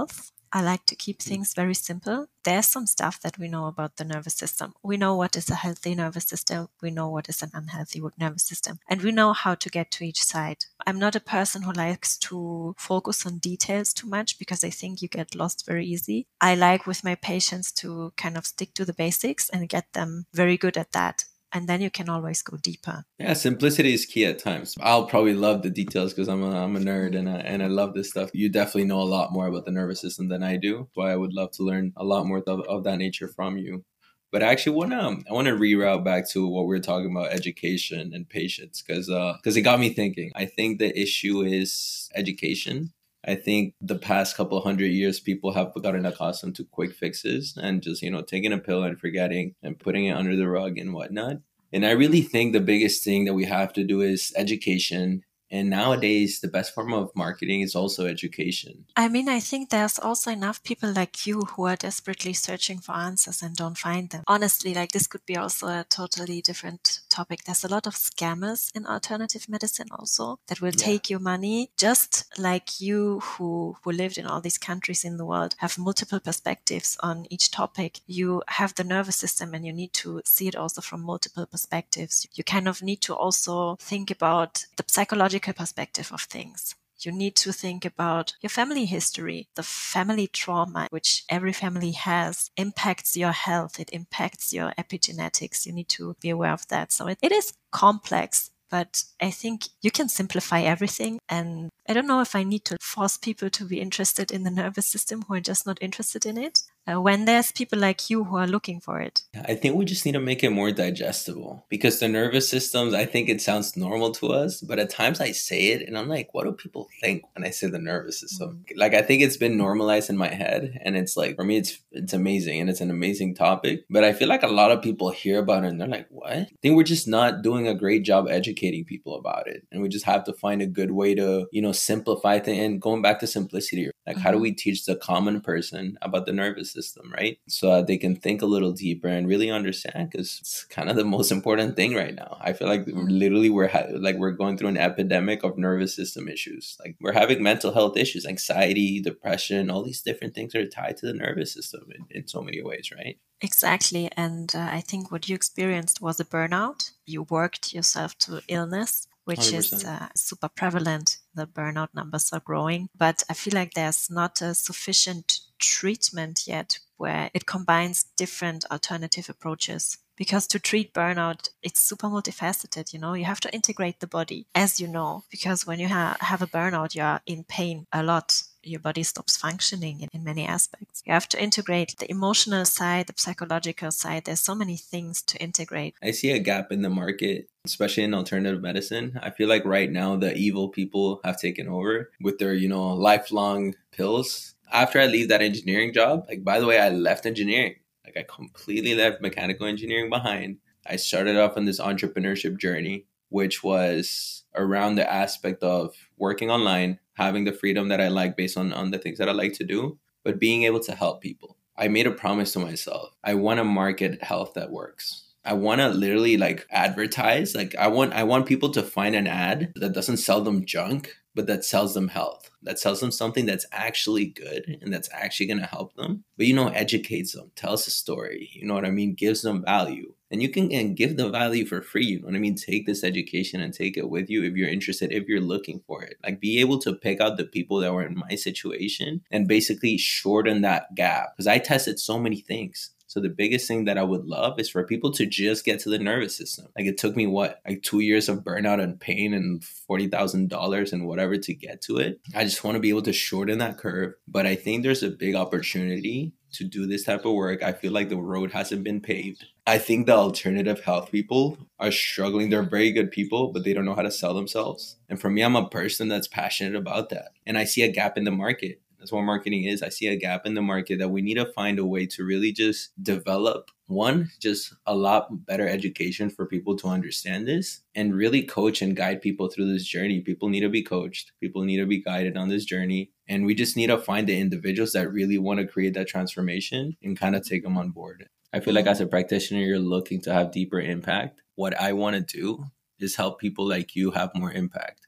I like to keep things very simple. There's some stuff that we know about the nervous system. We know what is a healthy nervous system. We know what is an unhealthy nervous system. And we know how to get to each side. I'm not a person who likes to focus on details too much because I think you get lost very easy. I like with my patients to kind of stick to the basics and get them very good at that. And then you can always go deeper. Yeah, simplicity is key at times. I'll probably love the details because I'm a, I'm a nerd and I, and I love this stuff. You definitely know a lot more about the nervous system than I do. That's why I would love to learn a lot more of, of that nature from you. But I actually want to I want to reroute back to what we were talking about, education and patience, because uh, because it got me thinking. I think the issue is education. I think the past couple hundred years, people have gotten accustomed to quick fixes and just, you know, taking a pill and forgetting and putting it under the rug and whatnot. And I really think the biggest thing that we have to do is education. And nowadays, the best form of marketing is also education. I mean, I think there's also enough people like you who are desperately searching for answers and don't find them. Honestly, like this could be also a totally different topic. There's a lot of scammers in alternative medicine also that will Yeah. take your money. Just like you who, who lived in all these countries in the world have multiple perspectives on each topic. You have the nervous system and you need to see it also from multiple perspectives. You kind of need to also think about the psychological perspective of things. You need to think about your family history. The family trauma, which every family has, impacts your health. It impacts your epigenetics. You need to be aware of that. So it, it is complex, but I think you can simplify everything. And I don't know if I need to force people to be interested in the nervous system who are just not interested in it. Uh, when there's people like you who are looking for it. I think we just need to make it more digestible because the nervous systems, I think it sounds normal to us, but at times I say it and I'm like, what do people think when I say the nervous system? Mm-hmm. Like, I think it's been normalized in my head and it's like, for me, it's it's amazing and it's an amazing topic, but I feel like a lot of people hear about it and they're like, what? I think we're just not doing a great job educating people about it. And we just have to find a good way to, you know, simplify things and going back to simplicity. Like, mm-hmm. How do we teach the common person about the nervous system, right? So that they can think a little deeper and really understand, because it's kind of the most important thing right now. I feel like literally we're ha- like we're going through an epidemic of nervous system issues. Like, we're having mental health issues, anxiety, depression, all these different things are tied to the nervous system in, in so many ways, right? Exactly. And uh, I think what you experienced was a burnout. You worked yourself to illness, which one hundred percent is uh, super prevalent. The burnout numbers are growing, but I feel like there's not a sufficient treatment yet where it combines different alternative approaches. Because to treat burnout, it's super multifaceted, you know, you have to integrate the body, as you know, because when you ha- have a burnout, you're in pain a lot. Your body stops functioning in, in many aspects. You have to integrate the emotional side, the psychological side. There's so many things to integrate. I see a gap in the market, especially in alternative medicine. I feel like right now the evil people have taken over with their, you know, lifelong pills. After I leave that engineering job, like, by the way, I left engineering. Like, I completely left mechanical engineering behind. I started off on this entrepreneurship journey, which was around the aspect of working online, having the freedom that I like based on, on the things that I like to do, but being able to help people. I made a promise to myself. I want to market health that works. I want to literally like advertise. Like, I want, I want people to find an ad that doesn't sell them junk, but that sells them health, that sells them something that's actually good and that's actually going to help them. But, you know, educates them, tells a story, you know what I mean? Gives them value. And you can and give the value for free, you know what I mean? Take this education and take it with you if you're interested, if you're looking for it. Like, be able to pick out the people that were in my situation and basically shorten that gap. Because I tested so many things. So the biggest thing that I would love is for people to just get to the nervous system. Like, it took me, what, like two years of burnout and pain and forty thousand dollars and whatever to get to it. I just want to be able to shorten that curve. But I think there's a big opportunity to do this type of work. I feel like the road hasn't been paved. I think the alternative health people are struggling. They're very good people, but they don't know how to sell themselves. And for me, I'm a person that's passionate about that. And I see a gap in the market. That's what marketing is. I see a gap in the market that we need to find a way to really just develop, one, just a lot better education for people to understand this and really coach and guide people through this journey. People need to be coached. People need to be guided on this journey. And we just need to find the individuals that really want to create that transformation and kind of take them on board. I feel like as a practitioner, you're looking to have deeper impact. What I want to do is help people like you have more impact.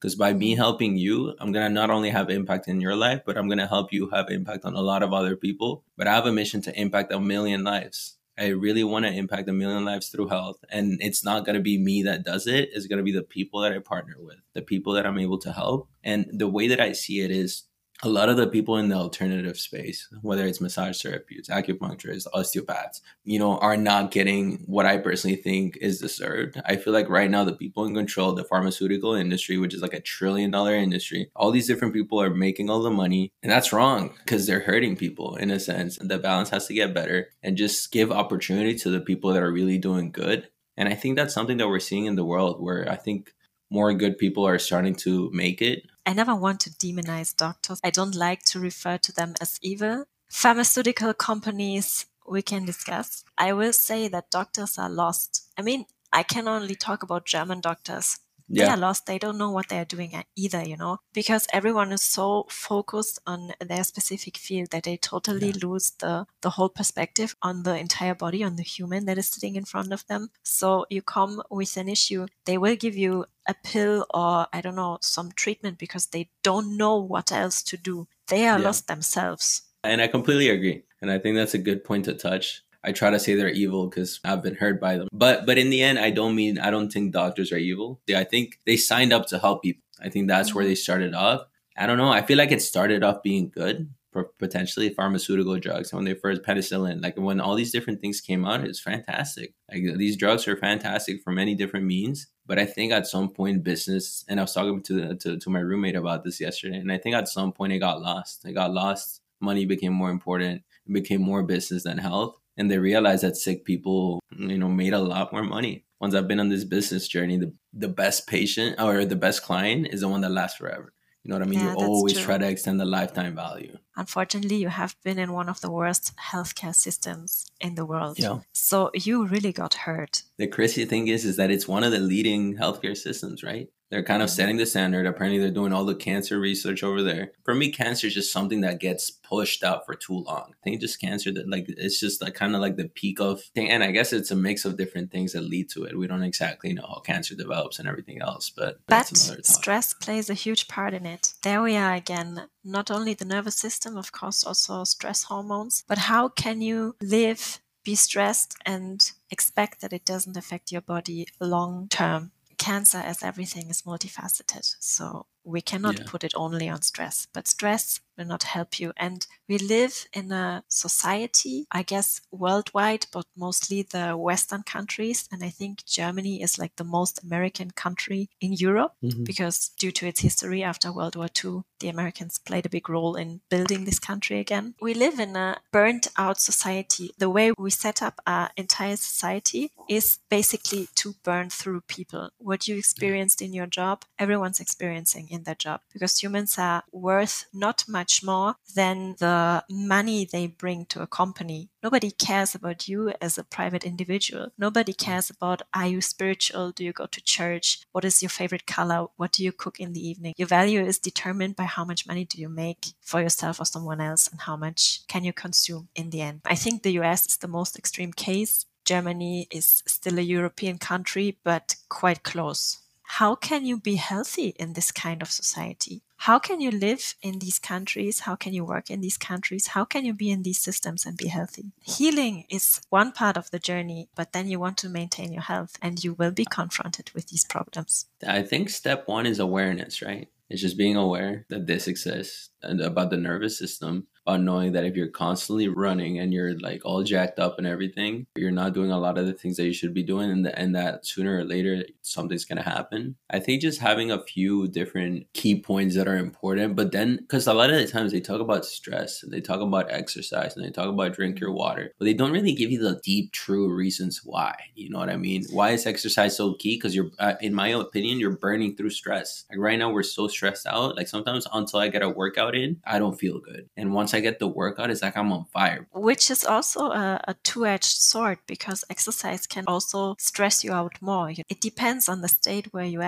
Because by me helping you, I'm going to not only have impact in your life, but I'm going to help you have impact on a lot of other people. But I have a mission to impact a million lives. I really want to impact a million lives through health. And it's not going to be me that does it. It's going to be the people that I partner with, the people that I'm able to help. And the way that I see it is a lot of the people in the alternative space, whether it's massage therapists, acupuncturists, osteopaths, you know, are not getting what I personally think is deserved. I feel like right now the people in control of the pharmaceutical industry, which is like a trillion dollar industry, all these different people are making all the money. And that's wrong because they're hurting people in a sense. The balance has to get better and just give opportunity to the people that are really doing good. And I think that's something that we're seeing in the world where I think more good people are starting to make it. I never want to demonize doctors. I don't like to refer to them as evil. Pharmaceutical companies, we can discuss. I will say that doctors are lost. I mean, I can only talk about German doctors. Yeah. They are lost. They don't know what they are doing either, you know, because everyone is so focused on their specific field that they totally yeah. lose the, the whole perspective on the entire body, on the human that is sitting in front of them. So you come with an issue, they will give you a pill or, I don't know, some treatment because they don't know what else to do. They are yeah. lost themselves. And I completely agree. And I think that's a good point to touch. I try to say they're evil because I've been hurt by them. But but in the end, I don't mean, I don't think doctors are evil. They, I think they signed up to help people. I think that's mm-hmm. where they started off. I don't know. I feel like it started off being good for potentially pharmaceutical drugs. When they first penicillin, like when all these different things came out, it's fantastic. Like these drugs are fantastic for many different means. But I think at some point business, and I was talking to, to, to my roommate about this yesterday, and I think at some point it got lost. It got lost. Money became more important. It became more business than health. And they realized that sick people, you know, made a lot more money. Once I've been on this business journey, the, the best patient or the best client is the one that lasts forever. You know what I mean? Yeah, you always true. try to extend the lifetime value. Unfortunately, you have been in one of the worst healthcare systems in the world. Yeah. So you really got hurt. The crazy thing is, is that it's one of the leading healthcare systems, right? They're kind of setting the standard. Apparently, they're doing all the cancer research over there. For me, cancer is just something that gets pushed out for too long. I think just cancer, that like it's just like kind of like the peak of thing. And I guess it's a mix of different things that lead to it. We don't exactly know how cancer develops and everything else, but but that's another topic. Stress plays a huge part in it. There we are again. Not only the nervous system, of course, also stress hormones. But how can you live, be stressed, and expect that it doesn't affect your body long term? Cancer, as everything, is multifaceted. So we cannot yeah. put it only on stress, but stress will not help you. And we live in a society, I guess, worldwide, but mostly the Western countries. And I think Germany is like the most American country in Europe mm-hmm. because due to its history after World War Two, the Americans played a big role in building this country again. We live in a burnt out society. The way we set up our entire society is basically to burn through people. What you experienced in your job, everyone's experiencing in their job, because humans are worth not much more than the money they bring to a company. Nobody cares about you as a private individual. Nobody cares about, are you spiritual? Do you go to church? What is your favorite color? What do you cook in the evening? Your value is determined by how much money do you make for yourself or someone else, and how much can you consume in the end. I think the U S is the most extreme case. Germany is still a European country, but quite close. How can you be healthy in this kind of society? How can you live in these countries? How can you work in these countries? How can you be in these systems and be healthy? Healing is one part of the journey, but then you want to maintain your health and you will be confronted with these problems. I think step one is awareness, right? It's just being aware that this exists and about the nervous system, about knowing that if you're constantly running and you're like all jacked up and everything, you're not doing a lot of the things that you should be doing, and, the, and that sooner or later something's going to happen. I think just having a few different key points that are important, but then because a lot of the times they talk about stress and they talk about exercise and they talk about drink your water, but they don't really give you the deep, true reasons why. You know what I mean? Why is exercise so key? Because you're, uh, in my opinion, you're burning through stress. Like right now, we're so stressed out. Like sometimes until I get a workout in, I don't feel good. And once I get the workout, it's like I'm on fire. Which is also a, a two-edged sword, because exercise can also stress you out more. It depends on the state where you're at.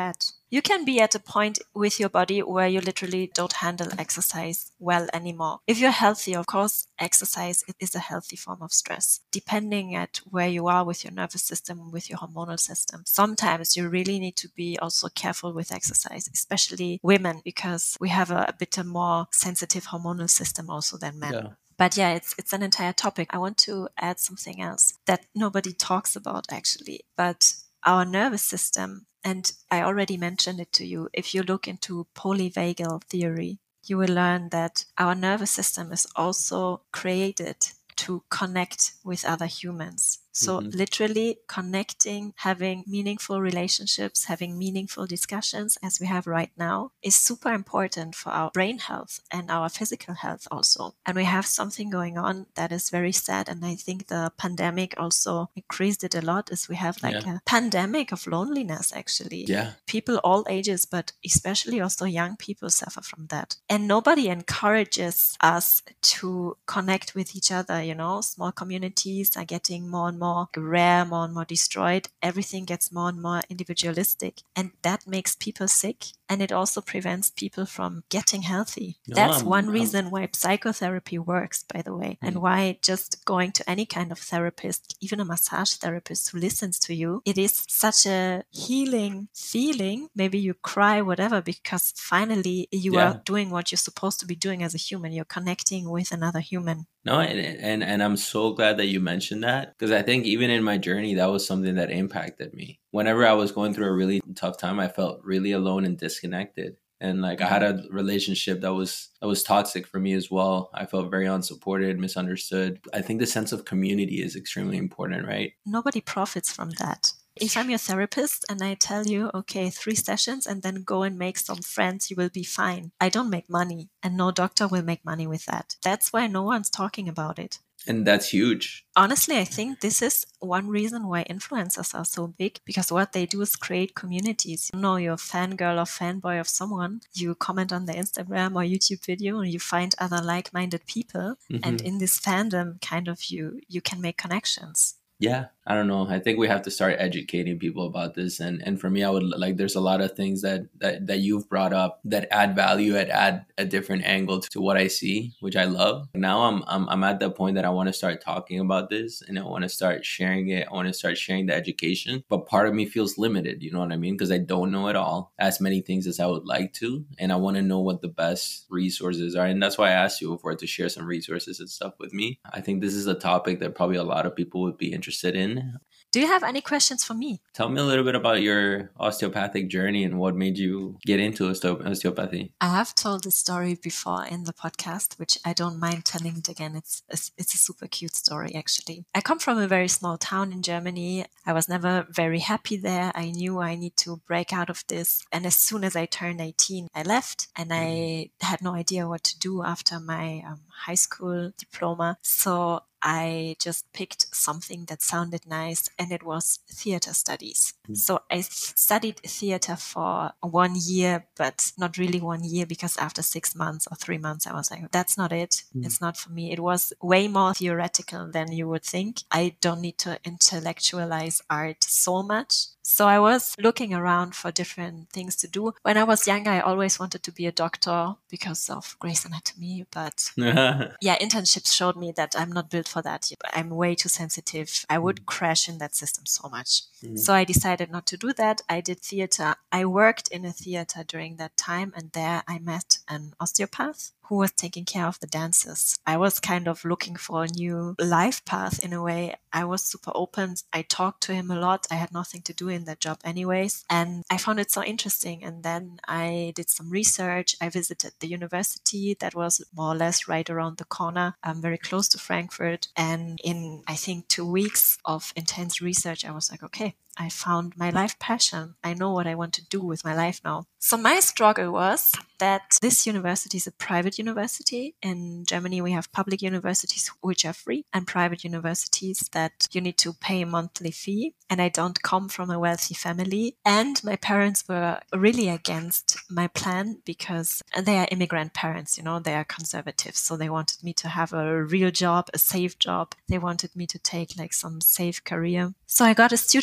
You can be at a point with your body where you literally don't handle exercise well anymore. If you're healthy, of course, exercise is a healthy form of stress, depending at where you are with your nervous system, with your hormonal system. Sometimes you really need to be also careful with exercise, especially women, because we have a, a bit more sensitive hormonal system also than men. Yeah. But yeah, it's it's an entire topic. I want to add something else that nobody talks about actually, but our nervous system, and I already mentioned it to you, if you look into polyvagal theory, you will learn that our nervous system is also created to connect with other humans. So Mm-hmm. literally connecting, having meaningful relationships, having meaningful discussions as we have right now is super important for our brain health and our physical health also. And we have something going on that is very sad. And I think the pandemic also increased it a lot, as we have like Yeah. a pandemic of loneliness actually. Yeah. People all ages, but especially also young people suffer from that. And nobody encourages us to connect with each other, you know, small communities are getting more and more more rare, more and more destroyed. Everything gets more and more individualistic. And that makes people sick. And it also prevents people from getting healthy. No, That's I'm- one I'm- reason why psychotherapy works, by the way, and why just going to any kind of therapist, even a massage therapist who listens to you, it is such a healing feeling. Maybe you cry, whatever, because finally you Yeah. are doing what you're supposed to be doing as a human. You're connecting with another human. No, and, and and I'm so glad that you mentioned that, because I think even in my journey, that was something that impacted me. Whenever I was going through a really tough time, I felt really alone and disconnected. And like I had a relationship that was that was toxic for me as well. I felt very unsupported, misunderstood. I think the sense of community is extremely important, right? Nobody profits from that. If I'm your therapist and I tell you, okay, three sessions and then go and make some friends, you will be fine. I don't make money, and no doctor will make money with that. That's why no one's talking about it. And that's huge. Honestly, I think this is one reason why influencers are so big, because what they do is create communities. You know, you're a fangirl or fanboy of someone, you comment on their Instagram or YouTube video and you find other like-minded people. Mhm. And in this fandom, kind of you, you can make connections. Yeah, I don't know. I think we have to start educating people about this. And and for me, I would like, there's a lot of things that that, that you've brought up that add value, that add a different angle to what I see, which I love. Now I'm I'm, I'm at the point that I want to start talking about this, and I want to start sharing it. I want to start sharing the education. But part of me feels limited, you know what I mean? Because I don't know it all, as many things as I would like to. And I want to know what the best resources are. And that's why I asked you before to share some resources and stuff with me. I think this is a topic that probably a lot of people would be interested interested in. Do you have any questions for me? Tell me a little bit about your osteopathic journey and what made you get into osteo- osteopathy. I have told this story before in the podcast, which I don't mind telling it again. It's a, it's a super cute story, actually. I come from a very small town in Germany. I was never very happy there. I knew I need to break out of this. And as soon as I turned eighteen, I left, and I had no idea what to do after my um, high school diploma. So I just picked something that sounded nice, and it was theater studies. Mm. So I studied theater for one year, but not really one year, because after six months or three months, I was like, that's not it. Mm. It's not for me. It was way more theoretical than you would think. I don't need to intellectualize art so much. So I was looking around for different things to do. When I was younger, I always wanted to be a doctor because of Grey's Anatomy. But yeah, internships showed me that I'm not built for that. I'm way too sensitive. I would mm. crash in that system so much. Mm. So I decided not to do that. I did theater. I worked in a theater during that time, and there I met an osteopath who was taking care of the dancers. I was kind of looking for a new life path in a way. I was super open. I talked to him a lot. I had nothing to do in that job anyways. And I found it so interesting. And then I did some research. I visited the university that was more or less right around the corner, um, very close to Frankfurt. And in, I think, two weeks of intense research, I was like, okay, I found my life passion. I know what I want to do with my life now. So my struggle was that this university is a private university. In Germany, we have public universities which are free and private universities that you need to pay a monthly fee. And I don't come from a wealthy family. And my parents were really against my plan because they are immigrant parents, you know, they are conservative. So they wanted me to have a real job, a safe job. They wanted me to take like some safe career. So I got a student loan.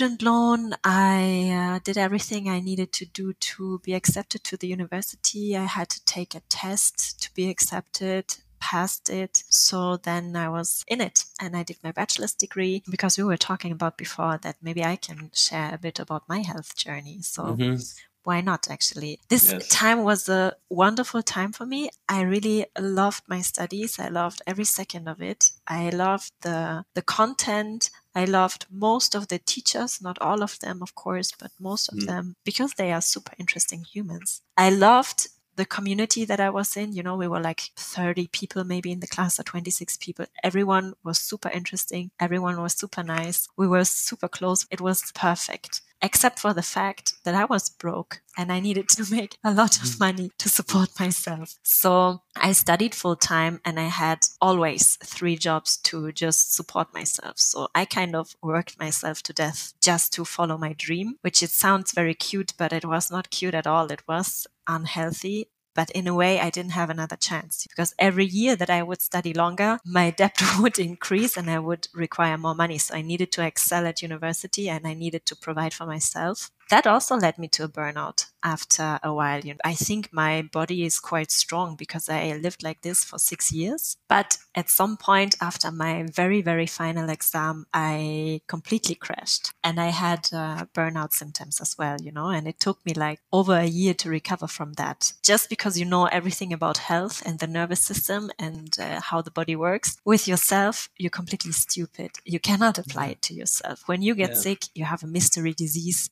alone. I uh, did everything I needed to do to be accepted to the university. I had to take a test to be accepted, passed it. So then I was in it and I did my bachelor's degree, because we were talking about before that maybe I can share a bit about my health journey. So mm-hmm. why not, actually? This yes. time was a wonderful time for me. I really loved my studies. I loved every second of it. I loved the the content. I loved most of the teachers, not all of them, of course, but most of mm. them, because they are super interesting humans. I loved the community that I was in. You know, we were like thirty people maybe in the class, or twenty-six people. Everyone was super interesting. Everyone was super nice. We were super close. It was perfect, except for the fact that I was broke and I needed to make a lot of money to support myself. So I studied full time and I had always three jobs to just support myself. So I kind of worked myself to death just to follow my dream, which it sounds very cute, but it was not cute at all. It was unhealthy. But in a way, I didn't have another chance, because every year that I would study longer, my debt would increase and I would require more money. So I needed to excel at university and I needed to provide for myself. That also led me to a burnout after a while. You know, I think my body is quite strong because I lived like this for six years. But at some point after my very, very final exam, I completely crashed and I had uh, burnout symptoms as well, you know, and it took me like over a year to recover from that. Just because you know everything about health and the nervous system and uh, how the body works, with yourself, you're completely stupid. You cannot apply it to yourself. When you get yeah. sick, you have a mystery disease.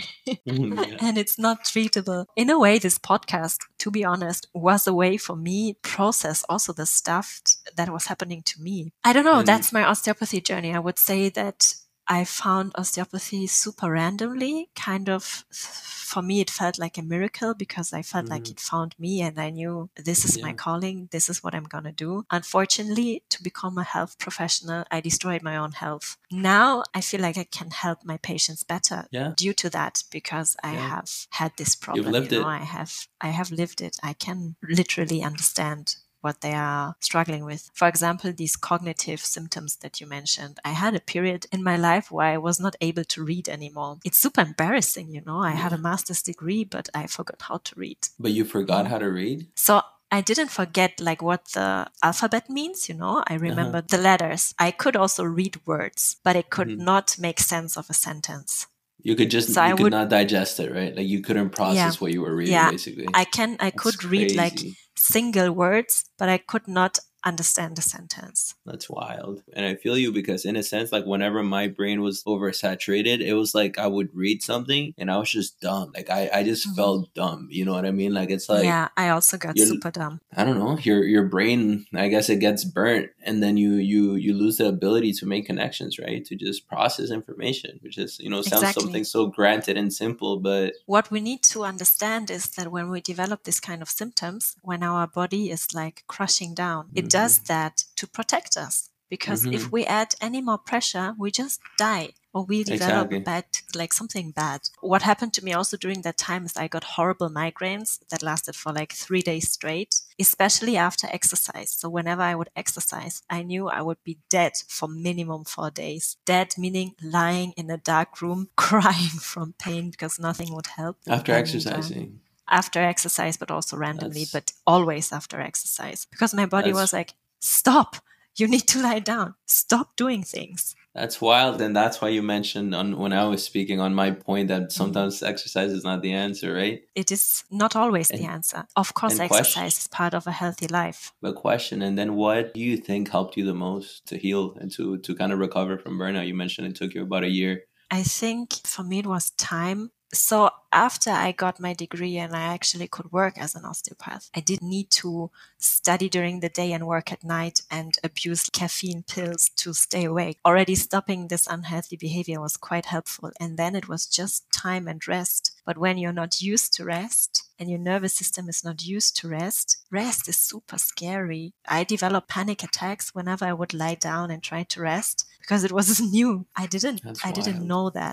yeah. And it's not treatable. In a way, this podcast, to be honest, was a way for me to process also the stuff that was happening to me. I don't know. And that's my osteopathy journey. I would say that I found osteopathy super randomly. Kind of, for me, it felt like a miracle because I felt mm. like it found me and I knew this is yeah. my calling. This is what I'm going to do. Unfortunately, to become a health professional, I destroyed my own health. Now I feel like I can help my patients better yeah. due to that, because I yeah. have had this problem. You've lived you know, it. I have, I have lived it. I can literally understand what they are struggling with. For example, these cognitive symptoms that you mentioned. I had a period in my life where I was not able to read anymore. It's super embarrassing, you know. I yeah. had a master's degree, but I forgot how to read. But you forgot how to read? So I didn't forget like what the alphabet means, you know. I remember uh-huh. the letters. I could also read words, but I could mm-hmm. not make sense of a sentence. You could just, so you I could would, not digest it, right? Like you couldn't process yeah, what you were reading, yeah. basically. I can, I That's could crazy. read like single words, but I could not understand the sentence. That's wild. And I feel you, because in a sense, like whenever my brain was oversaturated, it was like I would read something and I was just dumb. Like I, I just mm-hmm. felt dumb. You know what I mean? Like it's like, yeah, I also got super dumb. I don't know. Your your brain, I guess it gets burnt, and then you you you lose the ability to make connections, right? To just process information, which is, you know, sounds exactly. something so granted and simple, but what we need to understand is that when we develop this kind of symptoms, when our body is like crushing down, it mm-hmm. does that to protect us, because mm-hmm. if we add any more pressure, we just die, or we develop exactly. bad, like something bad. What happened to me also during that time is I got horrible migraines that lasted for like three days straight, especially after exercise. So whenever I would exercise, I knew I would be dead for minimum four days. Dead meaning lying in a dark room, crying from pain because nothing would help. After and, exercising. Um, after exercise, but also randomly, that's, but always after exercise, because my body was like, stop, you need to lie down, stop doing things. That's wild. And that's why you mentioned on when I was speaking on my point that sometimes mm-hmm. exercise is not the answer, right? It is not always and, the answer. Of course, exercise question, is part of a healthy life. But question, and then what do you think helped you the most to heal and to, to kind of recover from burnout? You mentioned it took you about a year. I think for me it was time. So after I got my degree and I actually could work as an osteopath, I didn't need to study during the day and work at night and abuse caffeine pills to stay awake. Already stopping this unhealthy behavior was quite helpful. And then it was just time and rest. But when you're not used to rest and your nervous system is not used to rest, rest is super scary. I developed panic attacks whenever I would lie down and try to rest because it was new. I didn't, I didn't know that.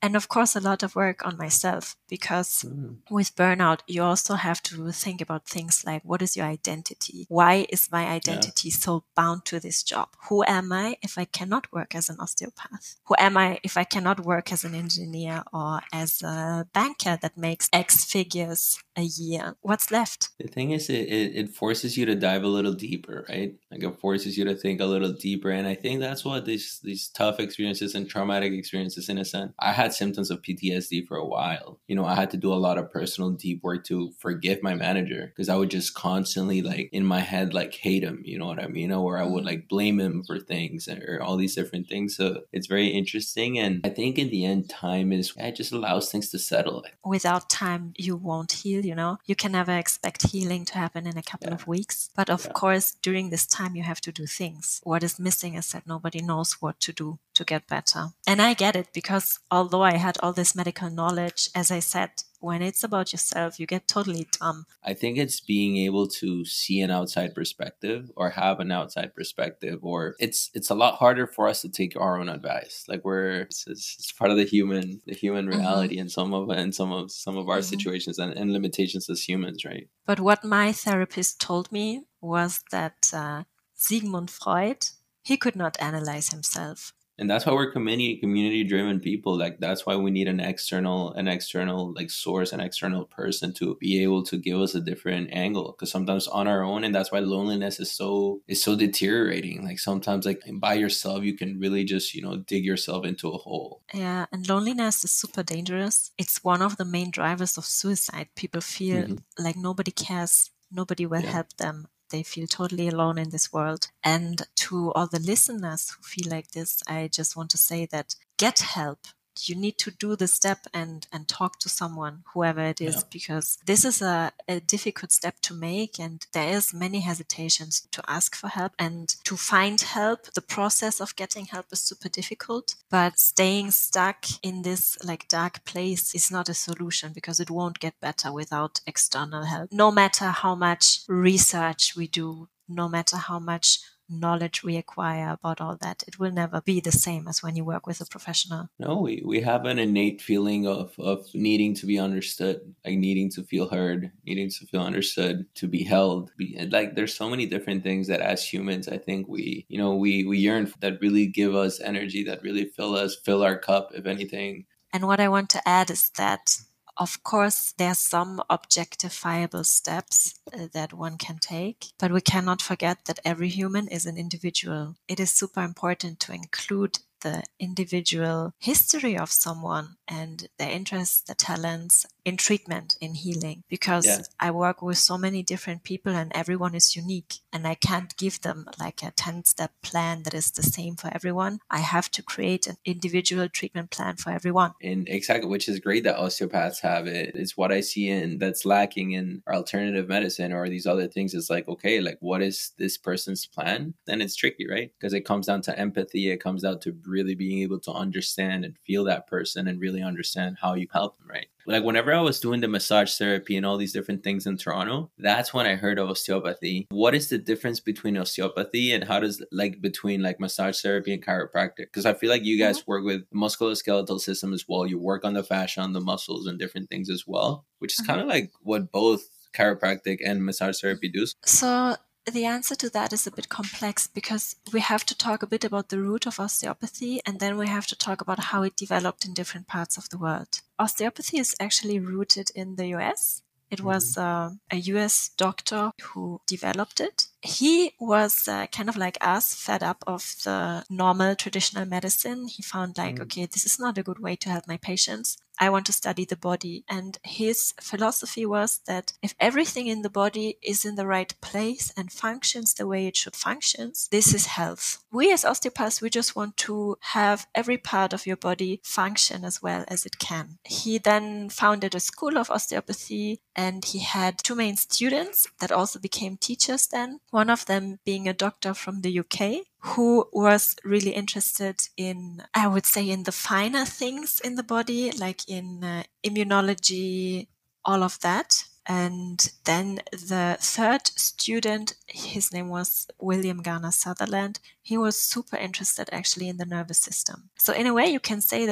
And of course, a lot of work on myself, because mm. with burnout, you also have to think about things like, what is your identity? Why is my identity yeah. so bound to this job? Who am I if I cannot work as an osteopath? Who am I if I cannot work as an engineer or as a banker that makes X figures a year? What's left? The thing is, it, it, it forces you to dive a little deeper, right? Like it forces you to think a little deeper. And I think that's what these, these tough experiences and traumatic experiences, in a sense, I had symptoms of P T S D for a while. You know, I had to do a lot of personal deep work to forgive my manager, because I would just constantly, like, in my head, like, hate him, you know what I mean? Or I would, like, blame him for things or all these different things. So it's very interesting. And I think in the end, time is, it just allows things to settle. Without time, you won't heal, you know? You can never expect healing to happen in a couple yeah. of weeks. But of yeah. course, during this time, you have to do things. What is missing is that nobody knows what to do to get better. And I get it, because although I had all this medical knowledge, as I said, when it's about yourself, you get totally dumb. I think it's being able to see an outside perspective or have an outside perspective, or it's it's a lot harder for us to take our own advice. Like we're it's, it's part of the human the human reality mm-hmm. in some of in some of some of our mm-hmm. situations and, and limitations as humans, right? But what my therapist told me was that uh, Sigmund Freud, he could not analyze himself. And that's why we're community community driven people. Like that's why we need an external an external like source, an external person to be able to give us a different angle. Because sometimes on our own, and that's why loneliness is so is so deteriorating. Like sometimes like by yourself, you can really just, you know, dig yourself into a hole. Yeah, and loneliness is super dangerous. It's one of the main drivers of suicide. People feel mm-hmm. like nobody cares, nobody will yeah. help them. They feel totally alone in this world. And to all the listeners who feel like this, I just want to say that get help. You need to do the step and, and talk to someone, whoever it is, yeah. because this is a, a difficult step to make. And there is many hesitations to ask for help and to find help. The process of getting help is super difficult, but staying stuck in this like dark place is not a solution, because it won't get better without external help. No matter how much research we do, no matter how much knowledge we acquire about all that, it will never be the same as when you work with a professional. No, we, we have an innate feeling of, of needing to be understood, like needing to feel heard, needing to feel understood, to be held. Be, like there's so many different things that as humans, I think we, you know, we, we yearn for, that really give us energy, that really fill us, fill our cup, if anything. And what I want to add is that of course, there are some objectifiable steps uh, that one can take, but we cannot forget that every human is an individual. It is super important to include the individual history of someone and their interests, their talents in treatment, in healing, because yeah. I work with so many different people and everyone is unique, and I can't give them like a ten-step plan that is the same for everyone. I have to create an individual treatment plan for everyone. And exactly, which is great that osteopaths have it. It's what I see in that's lacking in our alternative medicine or these other things. It's like, okay, like what is this person's plan? Then it's tricky, right? Because it comes down to empathy. It comes down to really being able to understand and feel that person and really understand how you help them, right? Like whenever I was doing the massage therapy and all these different things in Toronto, that's when I heard of osteopathy. What is the difference between osteopathy and how does like between like massage therapy and chiropractic? Because I feel like you guys mm-hmm. work with the musculoskeletal system as well. You work on the fascia, on the muscles and different things as well, which is mm-hmm. kind of like what both chiropractic and massage therapy do. So the answer to that is a bit complex, because we have to talk a bit about the root of osteopathy, and then we have to talk about how it developed in different parts of the world. Osteopathy is actually rooted in the U S. It was uh, a U S doctor who developed it. He was uh, kind of like us, fed up of the normal traditional medicine. He found like, mm. okay, this is not a good way to help my patients. I want to study the body. And his philosophy was that if everything in the body is in the right place and functions the way it should function, this is health. We as osteopaths, we just want to have every part of your body function as well as it can. He then founded a school of osteopathy, and he had two main students that also became teachers then. One of them being a doctor from the U K, who was really interested in, I would say, in the finer things in the body, like in uh, immunology, all of that. And then the third student, his name was William Garner Sutherland. He was super interested actually in the nervous system. So in a way, you can say that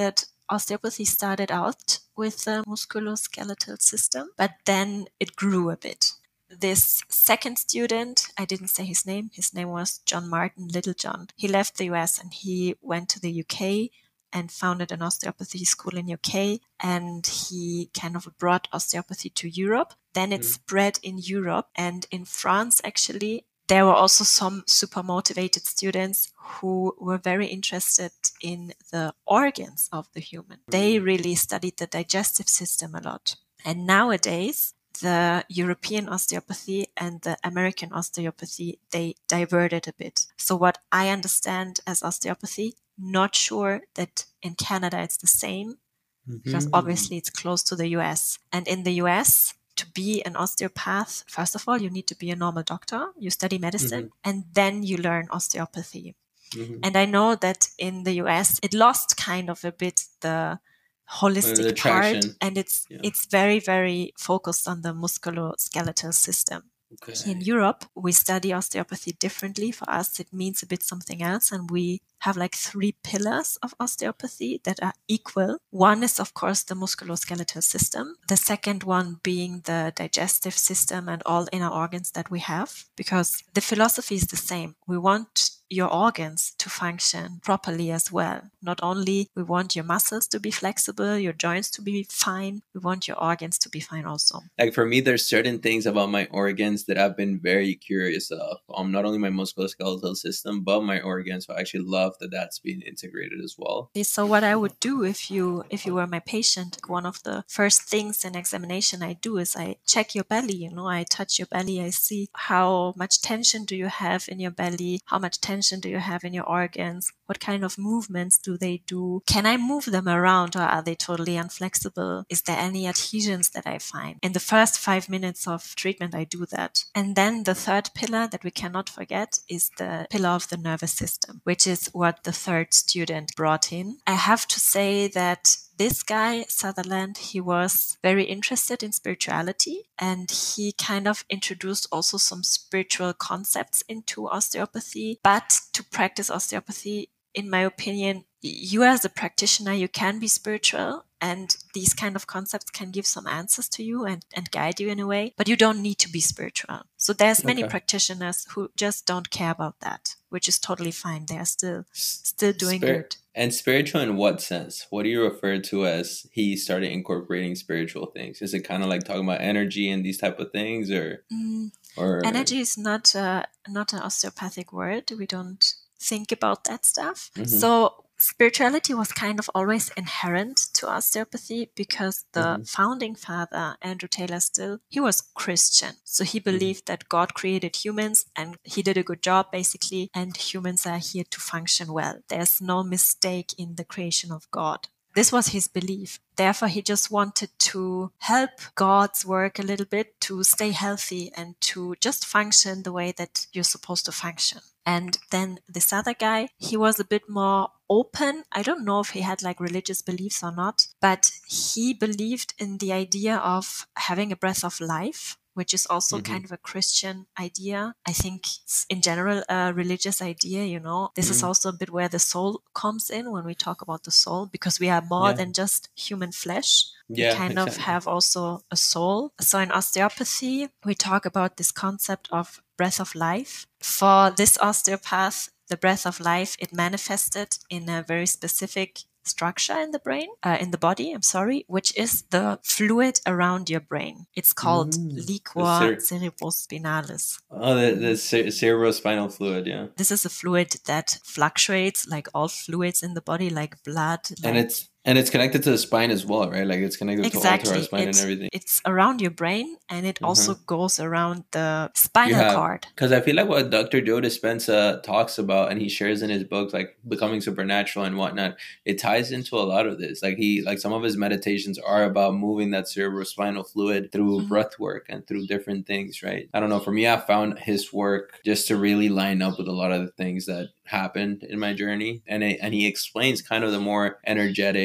osteopathy started out with the musculoskeletal system, but then it grew a bit. This second student, I didn't say his name, his name was John Martin Littlejohn. He left the U S and he went to the U K and founded an osteopathy school in U K, and he kind of brought osteopathy to Europe. Then it mm. spread in Europe, and in France actually there were also some super motivated students who were very interested in the organs of the human. Mm. They really studied the digestive system a lot. And nowadays the European osteopathy and the American osteopathy, they diverted a bit. So what I understand as osteopathy, not sure that in Canada it's the same, mm-hmm. because obviously it's close to the U S. And in the U S, to be an osteopath, first of all, you need to be a normal doctor. You study medicine, mm-hmm. and then you learn osteopathy. Mm-hmm. And I know that in the U S, it lost kind of a bit the holistic the part, and it's yeah. it's very, very focused on the musculoskeletal system. Okay. Here in Europe, we study osteopathy differently. For us, it means a bit something else, and we have like three pillars of osteopathy that are equal. One is, of course, the musculoskeletal system. The second one being the digestive system and all inner organs that we have, because the philosophy is the same. We want your organs to function properly as well. Not only we want your muscles to be flexible, your joints to be fine, we want your organs to be fine also. Like for me, there's certain things about my organs that I've been very curious of. Um, not only my musculoskeletal system, but my organs. So I actually love that that's being integrated as well. So what I would do if you if you were my patient, one of the first things in examination I do is I check your belly. You know, I touch your belly. I see how much tension do you have in your belly, how much tension do you have in your organs, what kind of movements do they do, can I move them around, or are they totally inflexible, is there any adhesions that I find. In the first five minutes of treatment I do that. And then the third pillar that we cannot forget is the pillar of the nervous system, which is what the third student brought in. I have to say that this guy, Sutherland, he was very interested in spirituality, and he kind of introduced also some spiritual concepts into osteopathy. But to practice osteopathy, in my opinion, you as a practitioner, you can be spiritual, and these kind of concepts can give some answers to you and, and guide you in a way, but you don't need to be spiritual. So there's many okay. practitioners who just don't care about that, which is totally fine. They are still still doing Spir- good. And spiritual in what sense? What do you refer to as he started incorporating spiritual things? Is it kind of like talking about energy and these type of things, or mm, or energy is not uh, not an osteopathic word. We don't think about that stuff. Mm-hmm. So spirituality was kind of always inherent to osteopathy, because the mm-hmm. founding father, Andrew Taylor Still, he was Christian. So he believed mm-hmm. that God created humans and he did a good job basically, and humans are here to function well. There's no mistake in the creation of God. This was his belief. Therefore, he just wanted to help God's work a little bit to stay healthy and to just function the way that you're supposed to function. And then this other guy, he was a bit more open. I don't know if he had like religious beliefs or not, but he believed in the idea of having a breath of life, which is also mm-hmm. kind of a Christian idea. I think it's in general a religious idea, you know. This mm-hmm. is also a bit where the soul comes in when we talk about the soul, because we are more yeah. than just human flesh. Yeah, we kind exactly. of have also a soul. So in osteopathy, we talk about this concept of breath of life. For this osteopath, the breath of life, it manifested in a very specific structure in the brain, uh, in the body, I'm sorry, which is the fluid around your brain. It's called mm, liquor cer- cerebrospinalis. Oh, the, the cer- cerebrospinal fluid, yeah. This is a fluid that fluctuates like all fluids in the body, like blood. And like it's And it's connected to the spine as well, right? Like it's connected exactly. to all to our spine it's, and everything. It's around your brain, and it mm-hmm. also goes around the spinal yeah, cord. Because I feel like what Doctor Joe Dispenza talks about and he shares in his books, like Becoming Supernatural and whatnot, it ties into a lot of this. Like he, like some of his meditations are about moving that cerebrospinal fluid through mm-hmm. breath work and through different things, right? I don't know. For me, I found his work just to really line up with a lot of the things that happened in my journey. And it, and he explains kind of the more energetic,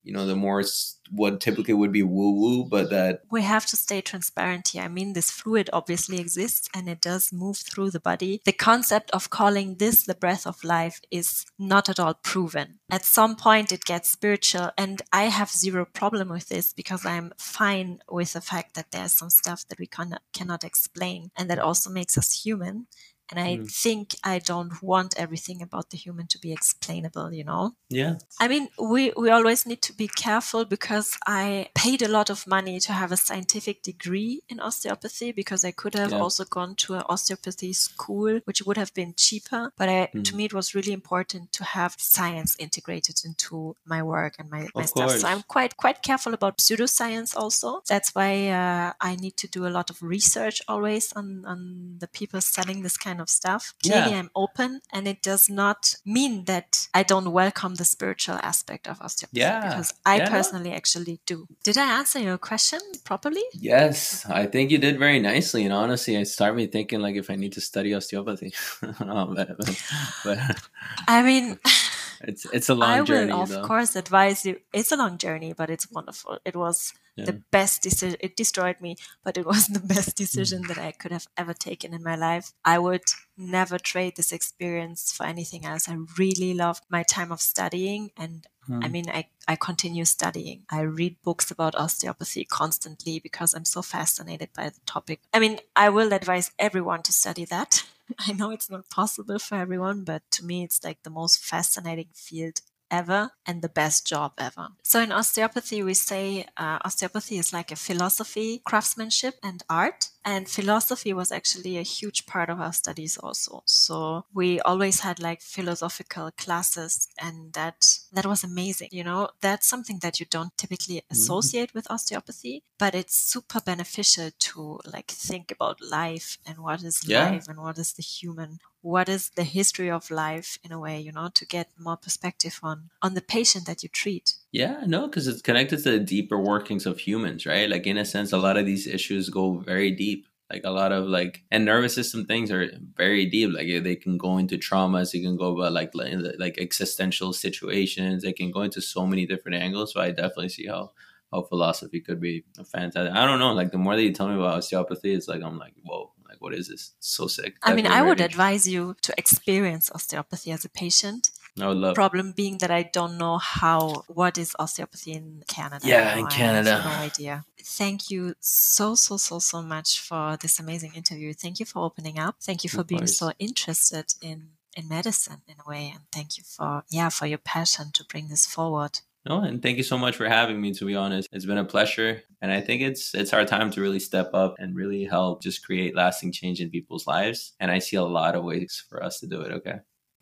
you know, the more s- what typically would be woo-woo, but that... We have to stay transparent here. I mean, this fluid obviously exists and it does move through the body. The concept of calling this the breath of life is not at all proven. At some point it gets spiritual, and I have zero problem with this because I'm fine with the fact that there's some stuff that we cannot, cannot explain, and that also makes us human. And I mm. think I don't want everything about the human to be explainable, you know? Yeah. I mean, we, we always need to be careful because I paid a lot of money to have a scientific degree in osteopathy, because I could have yeah. also gone to an osteopathy school, which would have been cheaper. But I, mm. to me, it was really important to have science integrated into my work and my, my stuff. So I'm quite, quite careful about pseudoscience also. That's why uh, I need to do a lot of research always on, on the people selling this kind of stuff. Clearly, yeah. I'm open, and it does not mean that I don't welcome the spiritual aspect of osteopathy, yeah. because I yeah, personally no. actually do. Did I answer your question properly? Yes, I think you did very nicely. And honestly, it started me thinking like if I need to study osteopathy. no, but, but, but I mean, it's it's a long I journey. will, of though. course, advise you. It's a long journey, but it's wonderful. It was yeah. the best decision. It destroyed me, but it was the best decision that I could have ever taken in my life. I would never trade this experience for anything else. I really loved my time of studying, and hmm. I mean, I, I continue studying. I read books about osteopathy constantly because I'm so fascinated by the topic. I mean, I will advise everyone to study that. I know it's not possible for everyone, but to me, it's like the most fascinating field ever and the best job ever. So in osteopathy, we say uh, osteopathy is like a philosophy, craftsmanship, and art. And philosophy was actually a huge part of our studies also. So we always had like philosophical classes, and that that was amazing. You know, that's something that you don't typically associate mm-hmm. with osteopathy, but it's super beneficial to like think about life and what is yeah. life and what is the human. What is the history of life in a way, you know, to get more perspective on, on the patient that you treat. Yeah, no, because it's connected to the deeper workings of humans, right? Like in a sense, a lot of these issues go very deep. Like a lot of like, and nervous system things are very deep. Like they can go into traumas, they can go about like, like existential situations. They can go into so many different angles. So I definitely see how, how philosophy could be a fantastic. I don't know. Like the more that you tell me about osteopathy, it's like, I'm like, whoa. Like, what is this? It's so sick. I mean, I would advise you to experience osteopathy as a patient. I would love. Problem being that I don't know how, what is osteopathy in Canada? Yeah, in Canada. I have no idea. Thank you so, so, so, so much for this amazing interview. Thank you for opening up. Thank you for of being course. so interested in, in medicine in a way. And thank you for, yeah, for your passion to bring this forward. No, and thank you so much for having me, to be honest. It's been a pleasure. And I think it's it's our time to really step up and really help just create lasting change in people's lives. And I see a lot of ways for us to do it, okay?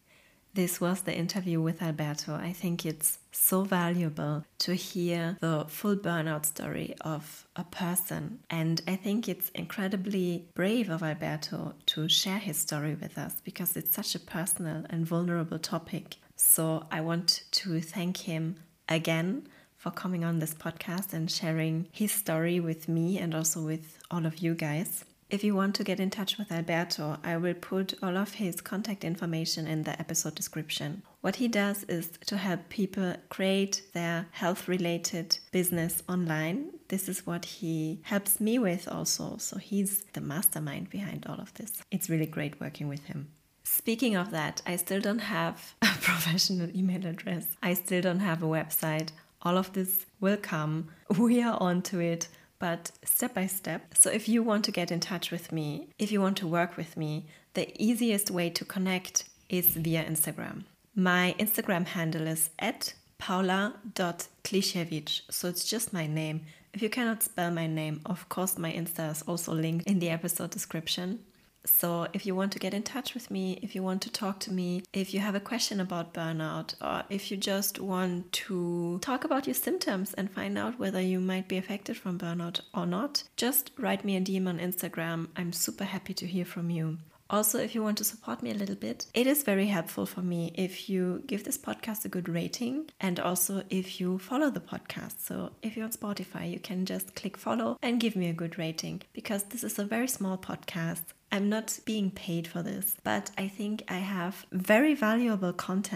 This was the interview with Alberto. I think it's so valuable to hear the full burnout story of a person. And I think it's incredibly brave of Alberto to share his story with us because it's such a personal and vulnerable topic. So I want to thank him again for coming on this podcast and sharing his story with me and also with all of you guys. If you want to get in touch with Alberto, I will put all of his contact information in the episode description. What he does is to help people create their health-related business online. This is what he helps me with also. So he's the mastermind behind all of this. It's really great working with him. Speaking of that, I still don't have a professional email address. I still don't have a website. All of this will come. We are on to it, but step by step. So if you want to get in touch with me, if you want to work with me, the easiest way to connect is via Instagram. My Instagram handle is at paula dot kliszewicz. So it's just my name. If you cannot spell my name, of course my Insta is also linked in the episode description. So if you want to get in touch with me, if you want to talk to me, if you have a question about burnout, or if you just want to talk about your symptoms and find out whether you might be affected from burnout or not, just write me a D M on Instagram. I'm super happy to hear from you. Also, if you want to support me a little bit, it is very helpful for me if you give this podcast a good rating and also if you follow the podcast. So if you're on Spotify, you can just click follow and give me a good rating because this is a very small podcast. I'm not being paid for this, but I think I have very valuable content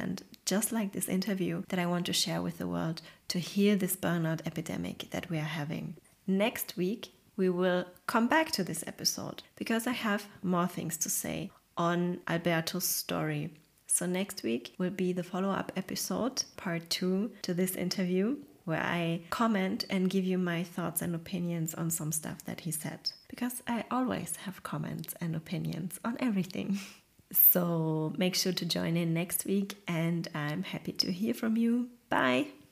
just like this interview, that I want to share with the world to hear this burnout epidemic that we are having. Next week, we will come back to this episode because I have more things to say on Alberto's story. So next week will be the follow-up episode, part two to this interview, where I comment and give you my thoughts and opinions on some stuff that he said. Because I always have comments and opinions on everything. So make sure to join in next week, and I'm happy to hear from you. Bye!